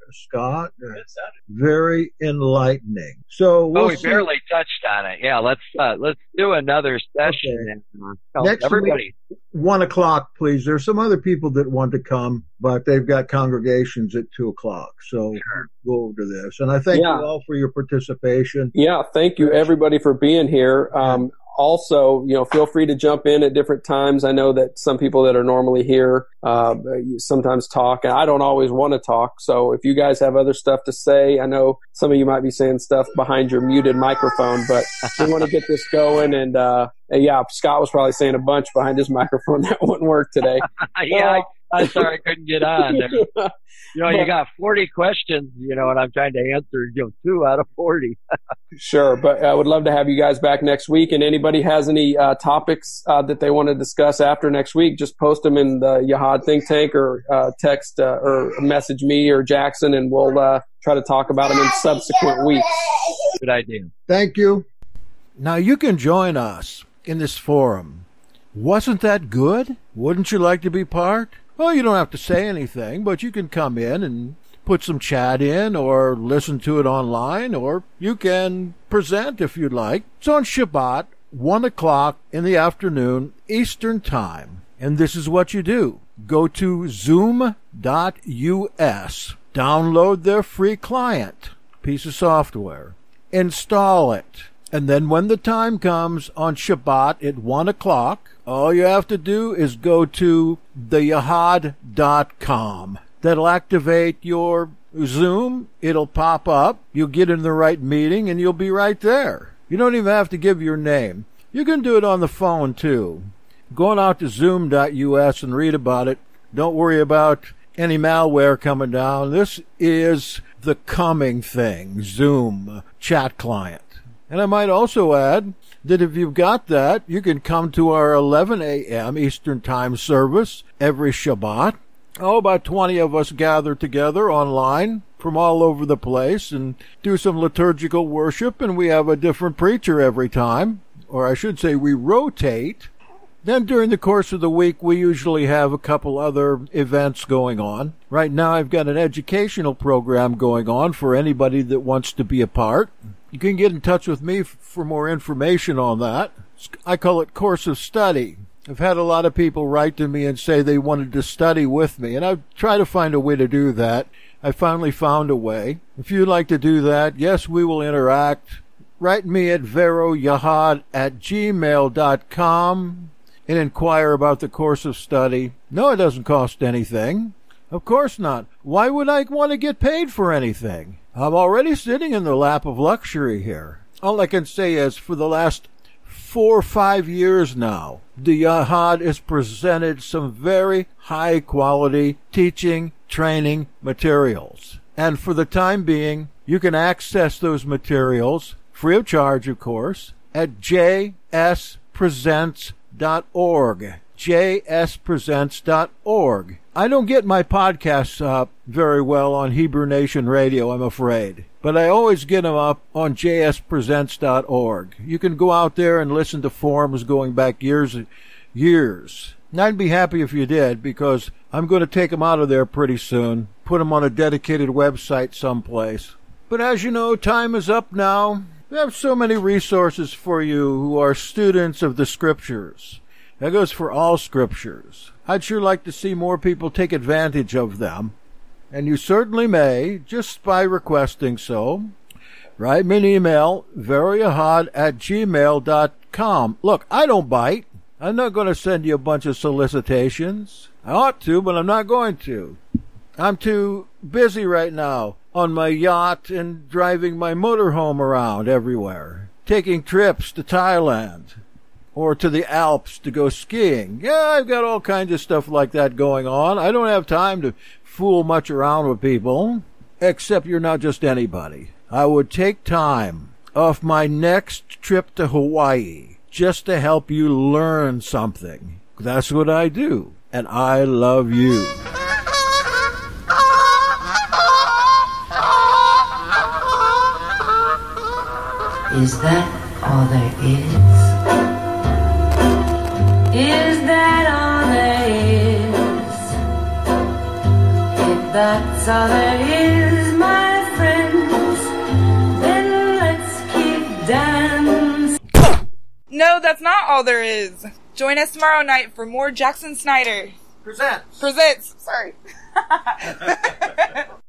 Scott. Very enlightening. So we barely touched on it. Yeah, let's do another session. Okay. And Next everybody. week, 1:00, please. There's some other people that want to come, but they've got congregations at 2:00. So go over to this. And I thank you all for your participation. Yeah, thank you everybody for being here. Also, feel free to jump in at different times. I know that some people that are normally here sometimes talk, and I don't always want to talk. So if you guys have other stuff to say, I know some of you might be saying stuff behind your muted microphone, but we want to get this going. And Scott was probably saying a bunch behind his microphone that wouldn't work today. I'm sorry I couldn't get on there. You got 40 questions, and I'm trying to answer 2 out of 40. Sure, but I would love to have you guys back next week. And anybody has any topics that they want to discuss after next week, just post them in the Yahad Think Tank or text or message me or Jackson, and we'll try to talk about them in subsequent weeks. Good idea. Thank you. Now you can join us in this forum. Wasn't that good? Wouldn't you like to be part? Well, you don't have to say anything, but you can come in and put some chat in or listen to it online, or you can present if you'd like. It's on Shabbat, 1:00 in the afternoon, Eastern Time. And this is what you do. Go to zoom.us, download their free client, piece of software, install it. And then when the time comes on Shabbat at 1:00, all you have to do is go to theyahad.com. That'll activate your Zoom. It'll pop up. You'll get in the right meeting, and you'll be right there. You don't even have to give your name. You can do it on the phone, too. Going out to zoom.us and read about it. Don't worry about any malware coming down. This is the coming thing, Zoom chat client. And I might also add that if you've got that, you can come to our 11 a.m. Eastern Time service every Shabbat. About 20 of us gather together online from all over the place and do some liturgical worship, and we have a different preacher every time. Or I should say we rotate. Then during the course of the week, we usually have a couple other events going on. Right now, I've got an educational program going on for anybody that wants to be a part. You can get in touch with me for more information on that. I call it Course of Study. I've had a lot of people write to me and say they wanted to study with me, and I've tried to find a way to do that. I finally found a way. If you'd like to do that, yes, we will interact. Write me at veroyahad@gmail.com and inquire about the Course of Study. No, it doesn't cost anything. Of course not. Why would I want to get paid for anything? I'm already sitting in the lap of luxury here. All I can say is for the last 4 or 5 years now, the Yahad has presented some very high-quality teaching, training materials. And for the time being, you can access those materials, free of charge, of course, at jspresents.org. jspresents.org. I don't get my podcasts up very well on Hebrew Nation Radio, I'm afraid. But I always get them up on jspresents.org. You can go out there and listen to forums going back years. And I'd be happy if you did, because I'm going to take them out of there pretty soon, put them on a dedicated website someplace. But as you know, time is up now. We have so many resources for you who are students of the Scriptures. That goes for all Scriptures. I'd sure like to see more people take advantage of them. And you certainly may, just by requesting so. Write me an email, veroyahad@gmail.com. Look, I don't bite. I'm not going to send you a bunch of solicitations. I ought to, but I'm not going to. I'm too busy right now on my yacht and driving my motorhome around everywhere, taking trips to Thailand or to the Alps to go skiing. Yeah, I've got all kinds of stuff like that going on. I don't have time to fool much around with people, except you're not just anybody. I would take time off my next trip to Hawaii just to help you learn something. That's what I do, and I love you. Is that all there is? Is that all there is? If that's all there is, friends, then let's keep dancing. No, that's not all there is. Join us tomorrow night for more Jackson Snyder Presents. Sorry.